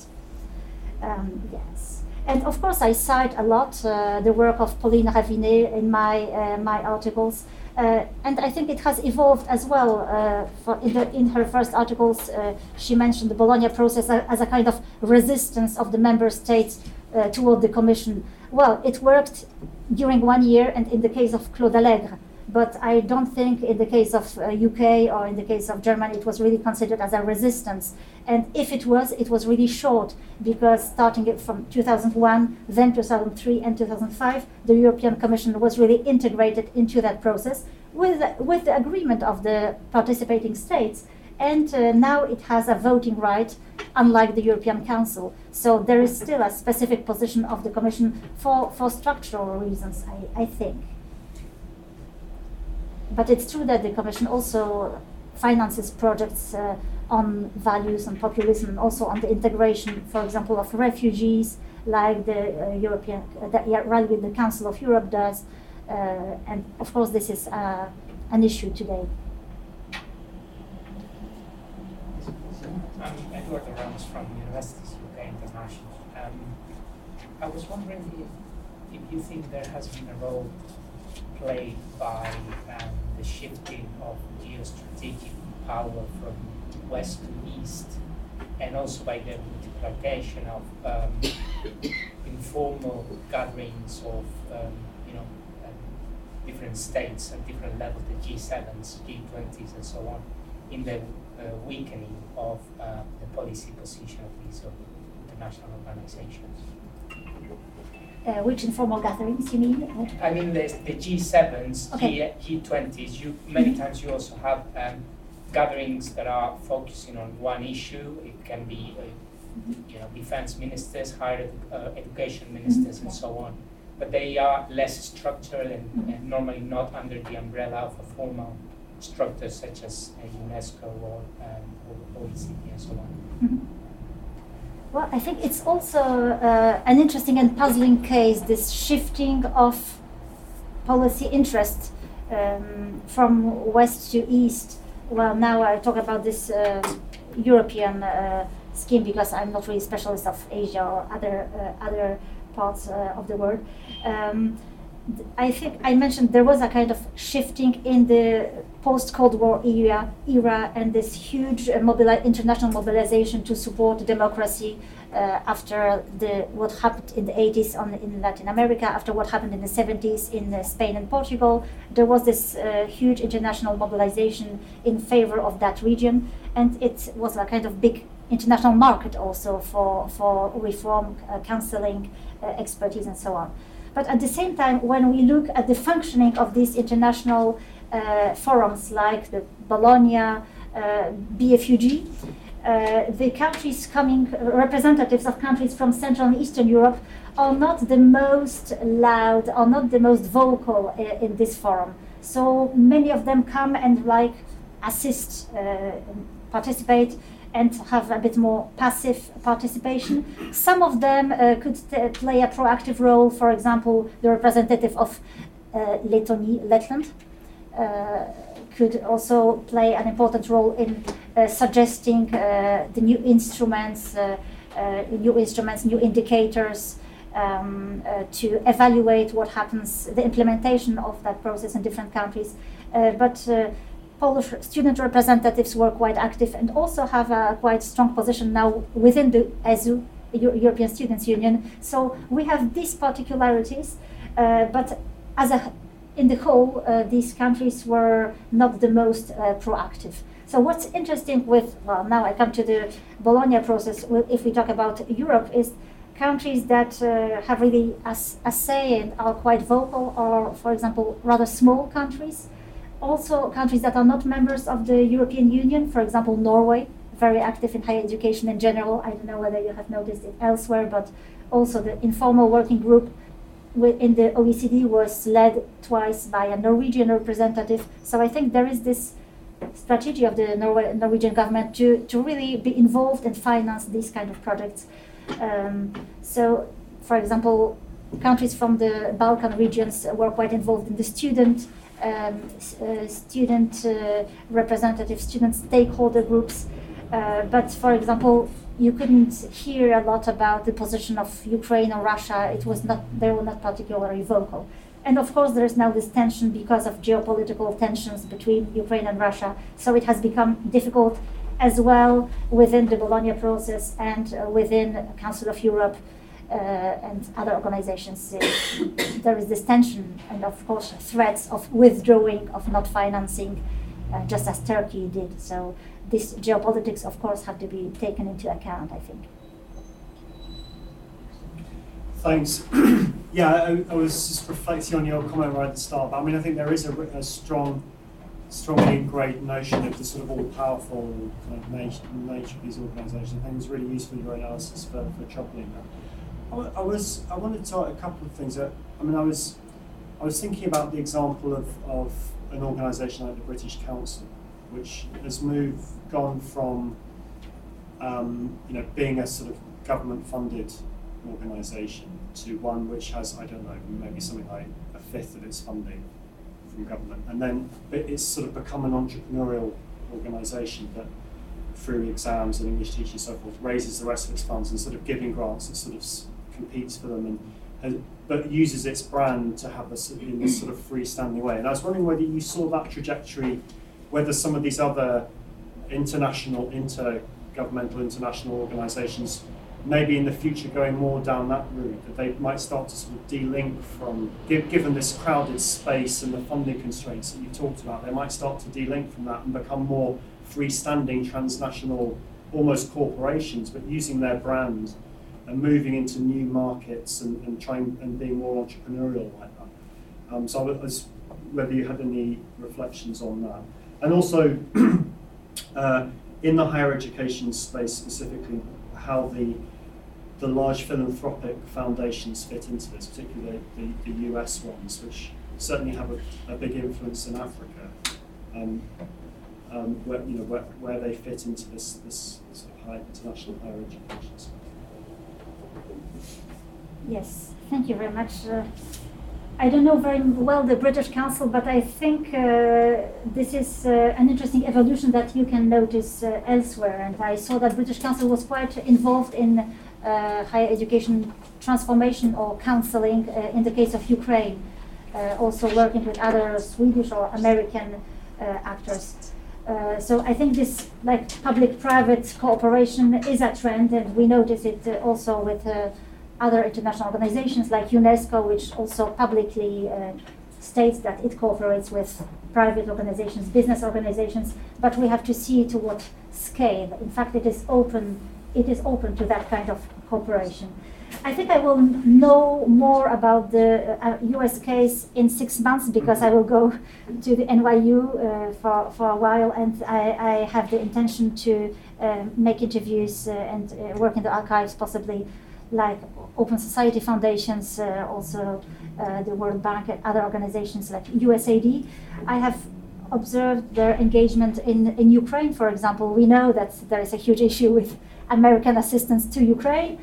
Yes. And of course, I cite a lot the work of Pauline Ravinet in my articles. And I think it has evolved as well. In her first articles, she mentioned the Bologna process as a kind of resistance of the member states toward the Commission. Well, it worked during 1 year, and in the case of Claude Allègre, but I don't think in the case of UK or in the case of Germany it was really considered as a resistance. And if it was really short, because starting it from 2001, then 2003 and 2005, the European Commission was really integrated into that process with the agreement of the participating states. And now it has a voting right, unlike the European Council. So there is still a specific position of the Commission for structural reasons, I think. But it's true that the Commission also finances projects on values and populism, and also on the integration, for example, of refugees, like the Council of Europe does. And of course, this is an issue today. I'm Edward Ramos from Universities UK International. I was wondering if you think there has been a role played by the shifting of geostrategic power from west to east, and also by the multiplication of informal gatherings of different states at different levels, the G7s, G20s, and so on, in the weakening of the policy position of these international organizations. Which informal gatherings you mean? I mean the G7s, Okay. G20s. Many times you also have gatherings that are focusing on one issue. It can be defense ministers, higher education ministers, and so on. But they are less structured and normally not under the umbrella of a formal structure such as UNESCO or OECD and so on. Mhm. Well, I think it's also an interesting and puzzling case, this shifting of policy interest from west to east. Well, now I talk about this European scheme because I'm not really a specialist of Asia or other parts of the world. I think I mentioned there was a kind of shifting in the post-Cold War era and this huge international mobilization to support democracy after what happened in the 80s in Latin America, after what happened in the 70s in Spain and Portugal. There was this huge international mobilization in favor of that region, and it was a kind of big international market also for reform, counseling, expertise, and so on. But at the same time, when we look at the functioning of these international forums like the Bologna, BFUG, the countries representatives of countries from Central and Eastern Europe are not the most loud, are not the most vocal in this forum. So many of them come and assist, participate, and have a bit more passive participation. Some of them could play a proactive role. For example, the representative of Letland could also play an important role in suggesting the new instruments, new indicators to evaluate what happens, the implementation of that process in different countries. But Polish student representatives were quite active and also have a quite strong position now within the ESU, European Students' Union. So we have these particularities, but in the whole, these countries were not the most proactive. So what's interesting now I come to the Bologna process, if we talk about Europe, is countries that have really a say and are quite vocal are, for example, rather small countries. Also countries that are not members of the European Union, for example, Norway, very active in higher education in general. I don't know whether you have noticed it elsewhere, but also the informal working group in the OECD was led twice by a Norwegian representative. So I think there is this strategy of the Norwegian government to really be involved and finance these kind of projects. So, for example, countries from the Balkan regions were quite involved in the student representative, student stakeholder groups. But for example, you couldn't hear a lot about the position of Ukraine or Russia. They were not particularly vocal. And of course, there is now this tension because of geopolitical tensions between Ukraine and Russia. So it has become difficult as well within the Bologna process and within Council of Europe and other organizations. There is this tension and of course threats of withdrawing, of not financing, just as Turkey did. So this geopolitics of course have to be taken into account, I think. Thanks. Yeah, I was just reflecting on your comment right at the start. But I mean, I think there is a strongly ingrained notion of the sort of all-powerful kind of nature of these organisations. I think it was really useful, your analysis for troubling that. I wanted to talk a couple of things. I was thinking about the example of an organisation like the British Council, which has gone from being a sort of government-funded organisation to one which has, I don't know, maybe something like a fifth of its funding from government, and then it's sort of become an entrepreneurial organisation that, through exams and English teaching and so forth, raises the rest of its funds and sort of giving grants. It sort of competes for them but uses its brand to have in this sort of freestanding way. And I was wondering whether you saw that trajectory, whether some of these other intergovernmental international organisations maybe in the future going more down that route, that they might start to sort of de-link from, given this crowded space and the funding constraints that you talked about, they might start to de-link from that and become more freestanding transnational, almost corporations, but using their brand moving into new markets and trying and being more entrepreneurial like that. So I was whether you had any reflections on that, and also in the higher education space specifically, how the large philanthropic foundations fit into this, particularly the US ones, which certainly have a big influence in Africa, where they fit into this sort of international higher education space. Yes, thank you very much. I don't know very well the British Council, but I think this is an interesting evolution that you can notice elsewhere. And I saw that British Council was quite involved in higher education transformation or counseling in the case of Ukraine, also working with other Swedish or American actors. So I think this public-private cooperation is a trend, and we notice it also with other international organizations like UNESCO, which also publicly states that it cooperates with private organizations, business organizations, but we have to see to what scale. In fact, it is open to that kind of cooperation. I think I will know more about the US case in 6 months, because I will go to the NYU for a while, and I have the intention to make interviews and work in the archives, possibly like Open Society Foundations, also the World Bank and other organizations like USAID. I have observed their engagement in Ukraine, for example. We know that there is a huge issue with American assistance to Ukraine.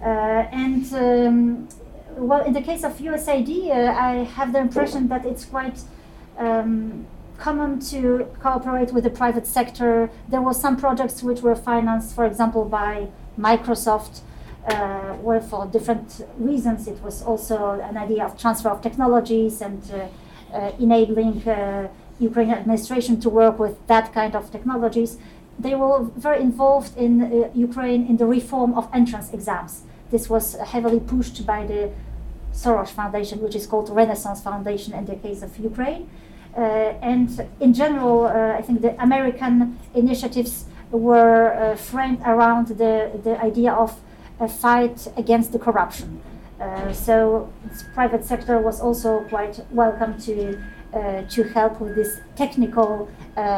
Well, in the case of USAID, I have the impression that it's quite common to cooperate with the private sector. There were some projects which were financed, for example, by Microsoft, where for different reasons it was also an idea of transfer of technologies and enabling Ukrainian administration to work with that kind of technologies. They were very involved in Ukraine in the reform of entrance exams. This was heavily pushed by the Soros Foundation, which is called Renaissance Foundation in the case of Ukraine. And in general, I think the American initiatives were framed around the idea of a fight against the corruption. So the private sector was also quite welcome to help with this technical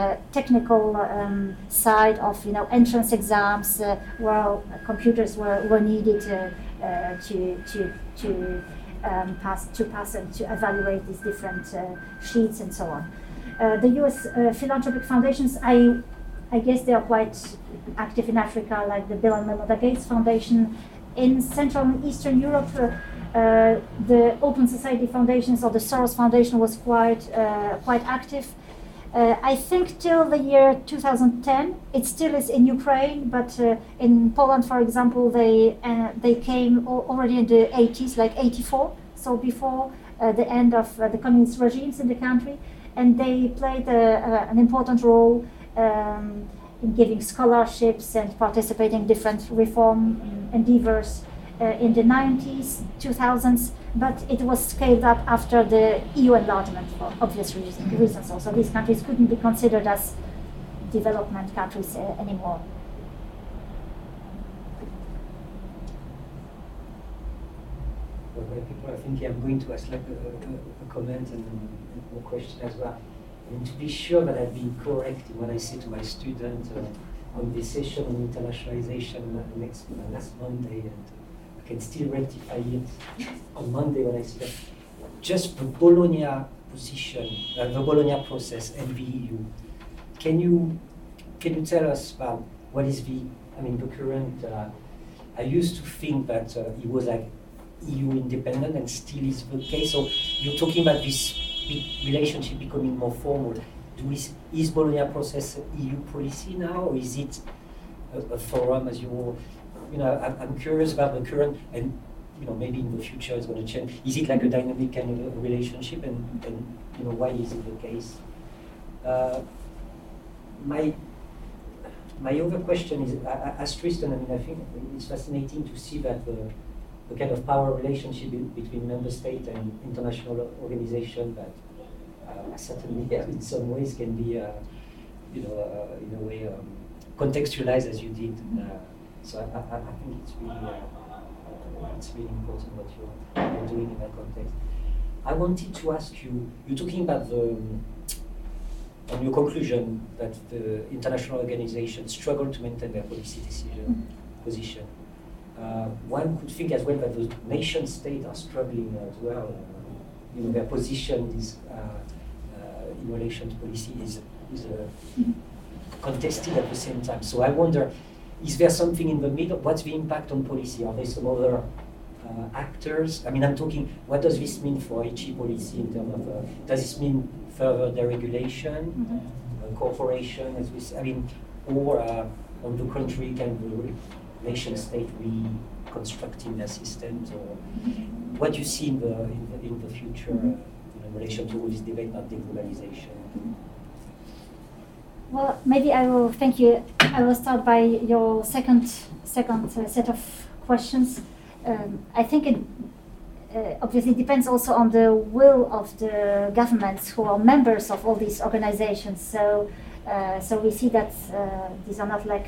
side of entrance exams, where computers were needed to pass and to evaluate these different sheets and so on. The U.S. philanthropic foundations, I guess they are quite active in Africa, like the Bill and Melinda Gates Foundation. In Central and Eastern Europe, the Open Society Foundations or the Soros Foundation was quite active. I think till the year 2010, it still is in Ukraine, but in Poland, for example, they came already in the 80s, like 84, so before the end of the communist regimes in the country, and they played an important role in giving scholarships and participating in different reform endeavors in the 90s, 2000s, but it was scaled up after the EU enlargement for obvious reasons also. These countries couldn't be considered as development countries anymore. Well, people are thinking I'm going to ask a comment and a question as well. I mean, to be sure that I've been correct in what I say to my students on this session on internationalization last Monday, and I can still rectify it on Monday when I say that. Just the Bologna position, the Bologna process and the EU. Can you tell us about what is the current? I used to think that it was like EU independent, and still is the case. So you're talking about this relationship becoming more formal. Is Bologna process EU policy now, or is it a forum as I'm curious about the current, and maybe in the future it's going to change. Is it like a dynamic kind of relationship, and why is it the case? My other question is, as Tristan, I think it's fascinating to see that the kind of power relationship between member state and international organization that certainly in some ways can be, in a way, contextualized as you did. So I think it's really really important what you're doing in that context. I wanted to ask you, you're talking about on your conclusion that the international organizations struggle to maintain their policy decision position. One could think as well that the nation states are struggling as well. Their position is in relation to policy is contested at the same time. So I wonder, is there something in the middle? What's the impact on policy? Are there some other actors? I mean, I'm talking, what does this mean for HE policy in terms of, does this mean further deregulation, cooperation, as we say, I mean, or on the contrary, can the nation state reconstructing their systems, or what you see in the future in relation to all this debate about deglobalization? Well, maybe I will, thank you. I will start by your second set of questions. I think it obviously depends also on the will of the governments who are members of all these organizations. So we see that these are not like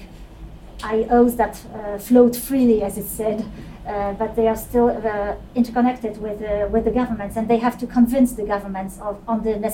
IOs that float freely, as it's said, but they are still interconnected with the governments, and they have to convince the governments on the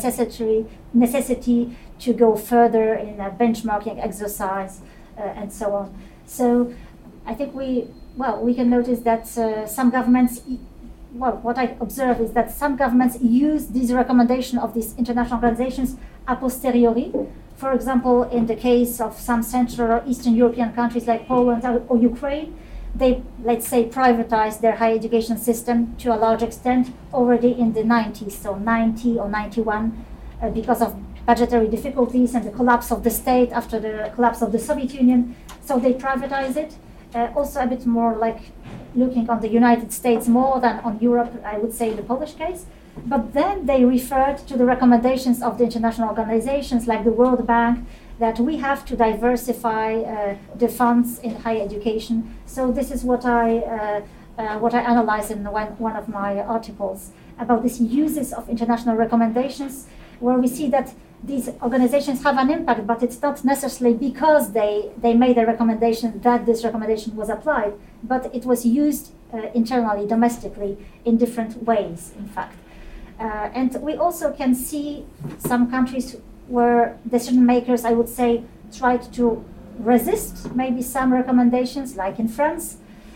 necessity to go further in a benchmarking exercise and so on. So I think we can notice that some governments, what I observe is that some governments use these recommendations of these international organizations a posteriori. For example, in the case of some Central or Eastern European countries like Poland or Ukraine, they, let's say, privatized their higher education system to a large extent already in the 90s, so 90 or 91, because of budgetary difficulties and the collapse of the state after the collapse of the Soviet Union. So they privatized it. Also a bit more like looking on the United States more than on Europe, I would say the Polish case. But then they referred to the recommendations of the international organizations like the World Bank, that we have to diversify the funds in higher education. So this is what I analyze in one of my articles about these uses of international recommendations, where we see that these organizations have an impact, but it's not necessarily because they made a recommendation that this recommendation was applied, but it was used internally, domestically, in different ways, in fact. And we also can see some countries where decision makers, I would say, tried to resist maybe some recommendations, like in France,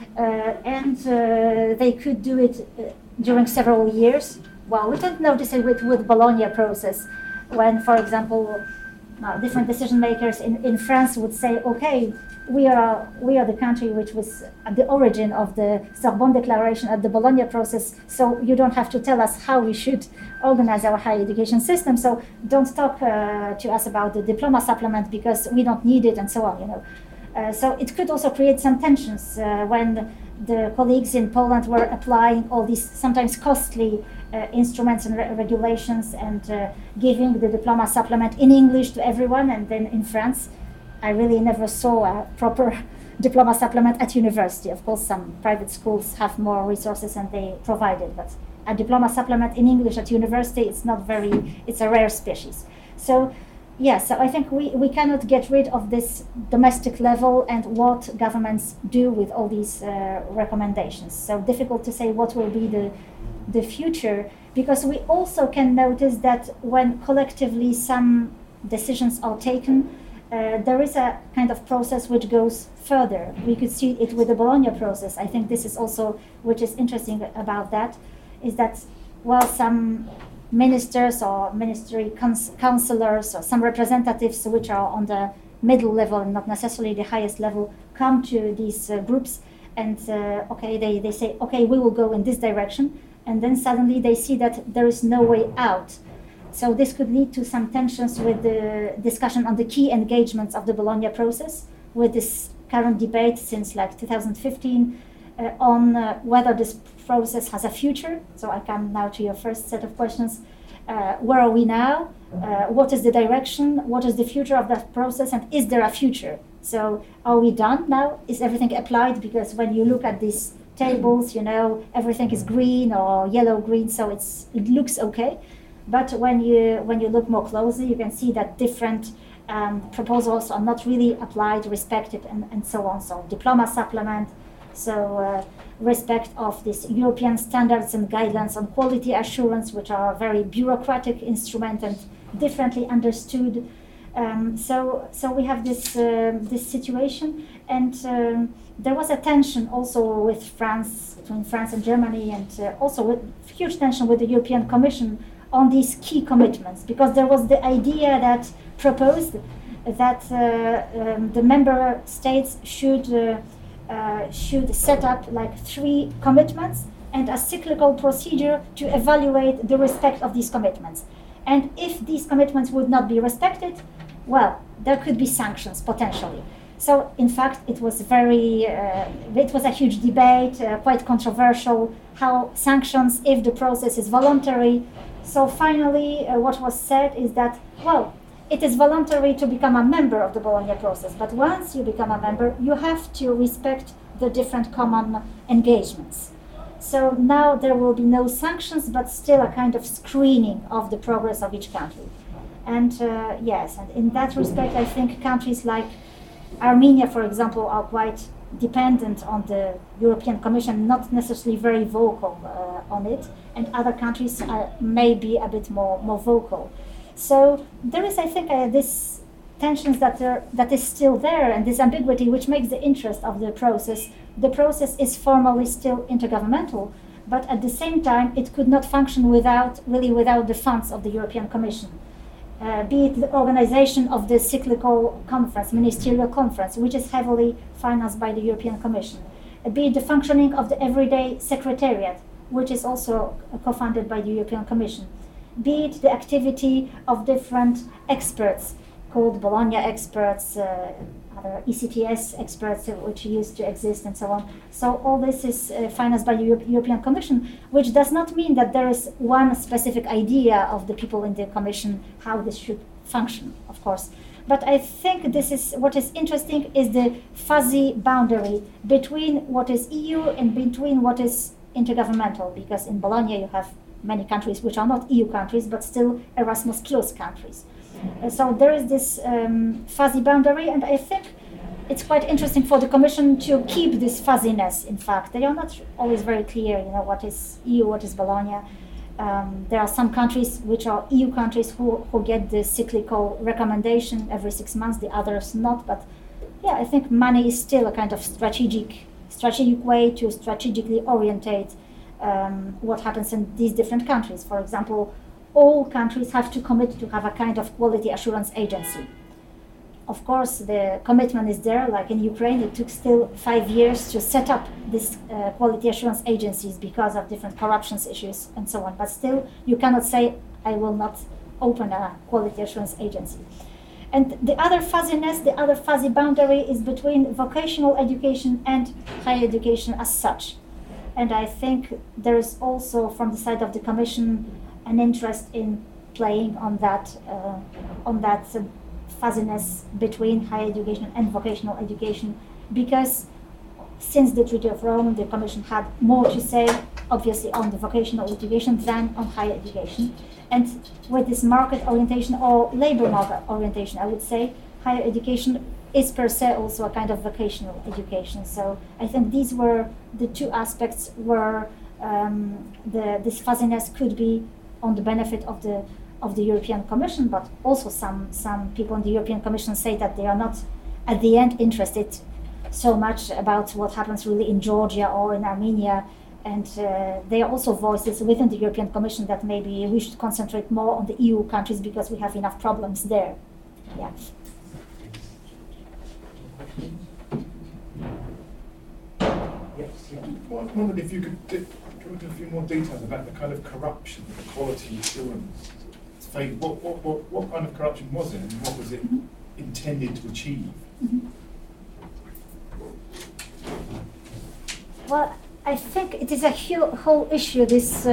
and they could do it during several years. Well, we can notice it with Bologna process, when, for example, different decision makers in France would say, okay, we are the country which was at the origin of the Sorbonne Declaration at the Bologna process, so you don't have to tell us how we should organize our higher education system, so don't talk to us about the diploma supplement because we don't need it, and so on, So it could also create some tensions when the colleagues in Poland were applying all these sometimes costly instruments and regulations and giving the diploma supplement in English to everyone, and then in France, I really never saw a proper diploma supplement at university. Of course, some private schools have more resources and they provide it, but a diploma supplement in English at university, it's a rare species. So, so I think we cannot get rid of this domestic level and what governments do with all these recommendations. So difficult to say what will be the future, because we also can notice that when collectively some decisions are taken, there is a kind of process which goes further. We could see it with the Bologna process. I think this is also, which is interesting about that, is that while some ministers or ministry councillors or some representatives which are on the middle level and not necessarily the highest level come to these groups and they say, okay, we will go in this direction, and then suddenly they see that there is no way out. So this could lead to some tensions with the discussion on the key engagements of the Bologna process, with this current debate since like 2015 on whether this process has a future. So I come now to your first set of questions. Where are we now? What is the direction? What is the future of that process? And is there a future? So are we done now? Is everything applied? Because when you look at these tables, everything is green or yellow-green, so it looks okay. But when you look more closely, you can see that different proposals are not really applied, respected, and so on. So diploma supplement. So respect of these European standards and guidelines on quality assurance, which are a very bureaucratic instrument and differently understood. So we have this situation, and there was a tension also with France, between France and Germany, and also with huge tension with the European Commission on these key commitments, because there was the idea that proposed that the member states should set up like 3 commitments and a cyclical procedure to evaluate the respect of these commitments. And if these commitments would not be respected, well, there could be sanctions potentially. So in fact, it was a huge debate, quite controversial, how sanctions, if the process is voluntary. So finally, what was said is that, well, it is voluntary to become a member of the Bologna process, but once you become a member, you have to respect the different common engagements. So now there will be no sanctions, but still a kind of screening of the progress of each country. And yes, and in that respect, I think countries like Armenia, for example, are quite dependent on the European Commission, not necessarily very vocal on it, and other countries may be a bit more vocal. So there is, I think, this tensions that is still there, and this ambiguity which makes the interest of the process. The process is formally still intergovernmental, but at the same time, it could not function without the funds of the European Commission. Be it the organization of the cyclical conference, ministerial conference, which is heavily financed by the European Commission. Be it the functioning of the everyday secretariat, which is also co-funded by the European Commission. Be it the activity of different experts, called Bologna experts, other ECTS experts which used to exist, and so on. So all this is financed by the European Commission, which does not mean that there is one specific idea of the people in the Commission how this should function, of course. But I think this is what is interesting is the fuzzy boundary between what is EU and between what is intergovernmental, because in Bologna you have many countries which are not EU countries, but still Erasmus Plus countries. So there is this fuzzy boundary, and I think it's quite interesting for the Commission to keep this fuzziness. In fact, they are not always very clear, what is EU, what is Bologna. There are some countries which are EU countries who get the cyclical recommendation every 6 months, the others not. But yeah, I think money is still a kind of strategic way to strategically orientate what happens in these different countries. For example, all countries have to commit to have a kind of quality assurance agency. Of course, the commitment is there, like in Ukraine, it took still 5 years to set up these quality assurance agencies because of different corruption issues and so on. But still, you cannot say, I will not open a quality assurance agency. And the other fuzziness, the other fuzzy boundary is between vocational education and higher education as such. And I think there is also, from the side of the Commission, an interest in playing on that fuzziness between higher education and vocational education, because since the Treaty of Rome, the Commission had more to say, obviously, on the vocational education than on higher education. And with this market orientation or labor market orientation, I would say, higher education is per se also a kind of vocational education. So I think these were the two aspects where this fuzziness could be on the benefit of the European Commission, but also some people in the European Commission say that they are not at the end interested so much about what happens really in Georgia or in Armenia, and there are also voices within the European Commission that maybe we should concentrate more on the EU countries because we have enough problems there. Yeah. Well, I wondered if you could go into a few more details about the kind of corruption, the quality assurance. What kind of corruption was it, and what was it intended to achieve? Well, I think it is a whole issue, this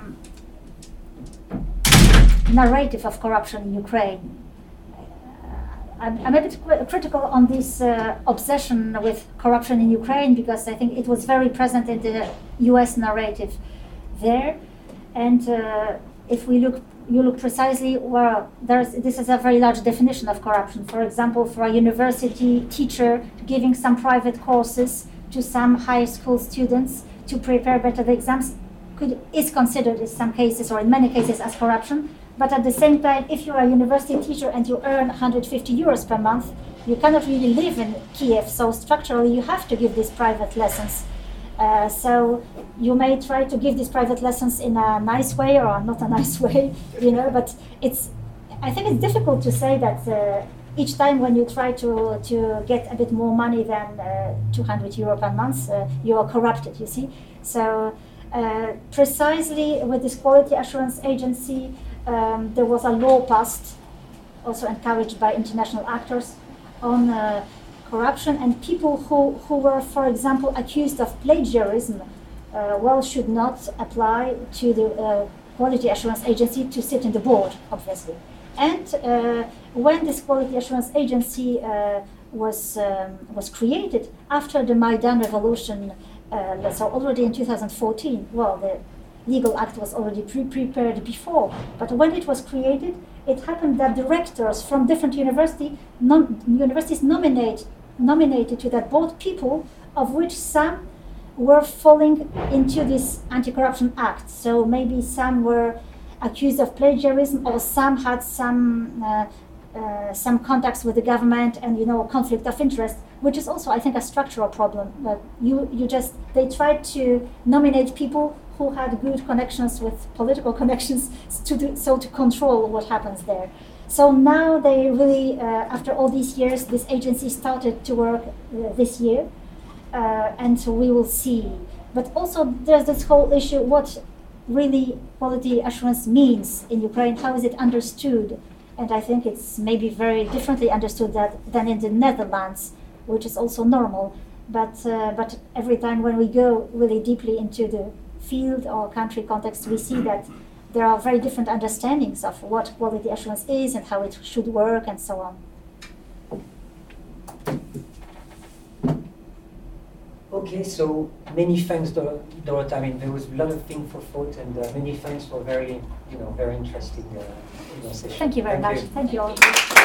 narrative of corruption in Ukraine. I'm a bit critical on this obsession with corruption in Ukraine, because I think it was very present in the US narrative there. And if you look precisely, well, this is a very large definition of corruption. For example, for a university teacher giving some private courses to some high school students to prepare better the exams is considered in some cases or in many cases as corruption. But at the same time, if you are a university teacher and you earn 150 euros per month, you cannot really live in Kiev. So structurally, you have to give these private lessons. So you may try to give these private lessons in a nice way or not a nice way, but I think it's difficult to say that each time when you try to get a bit more money than 200 euro per month, you are corrupted, you see. So precisely with this quality assurance agency, there was a law passed, also encouraged by international actors, on corruption, and people who were, for example, accused of plagiarism, should not apply to the quality assurance agency to sit in the board, obviously. And when this quality assurance agency was created after the Maidan revolution, so already in 2014, the legal act was already prepared before, but when it was created, it happened that directors from different universities nominated to that board people, of which some were falling into this anti-corruption act. So maybe some were accused of plagiarism, or some had some contacts with the government and conflict of interest, which is also, I think, a structural problem. That they tried to nominate people who had good connections with political connections to control what happens there. So now they really, after all these years, this agency started to work this year, and so we will see. But also there's this whole issue, what really quality assurance means in Ukraine, how is it understood? And I think it's maybe very differently understood than in the Netherlands, which is also normal. But every time when we go really deeply into the field or country context, we see that there are very different understandings of what quality assurance is and how it should work and so on. Okay, so many thanks, Dorota. I mean, there was a lot of things for thought, and many thanks for very interesting session. Thank you very much. Thank you all.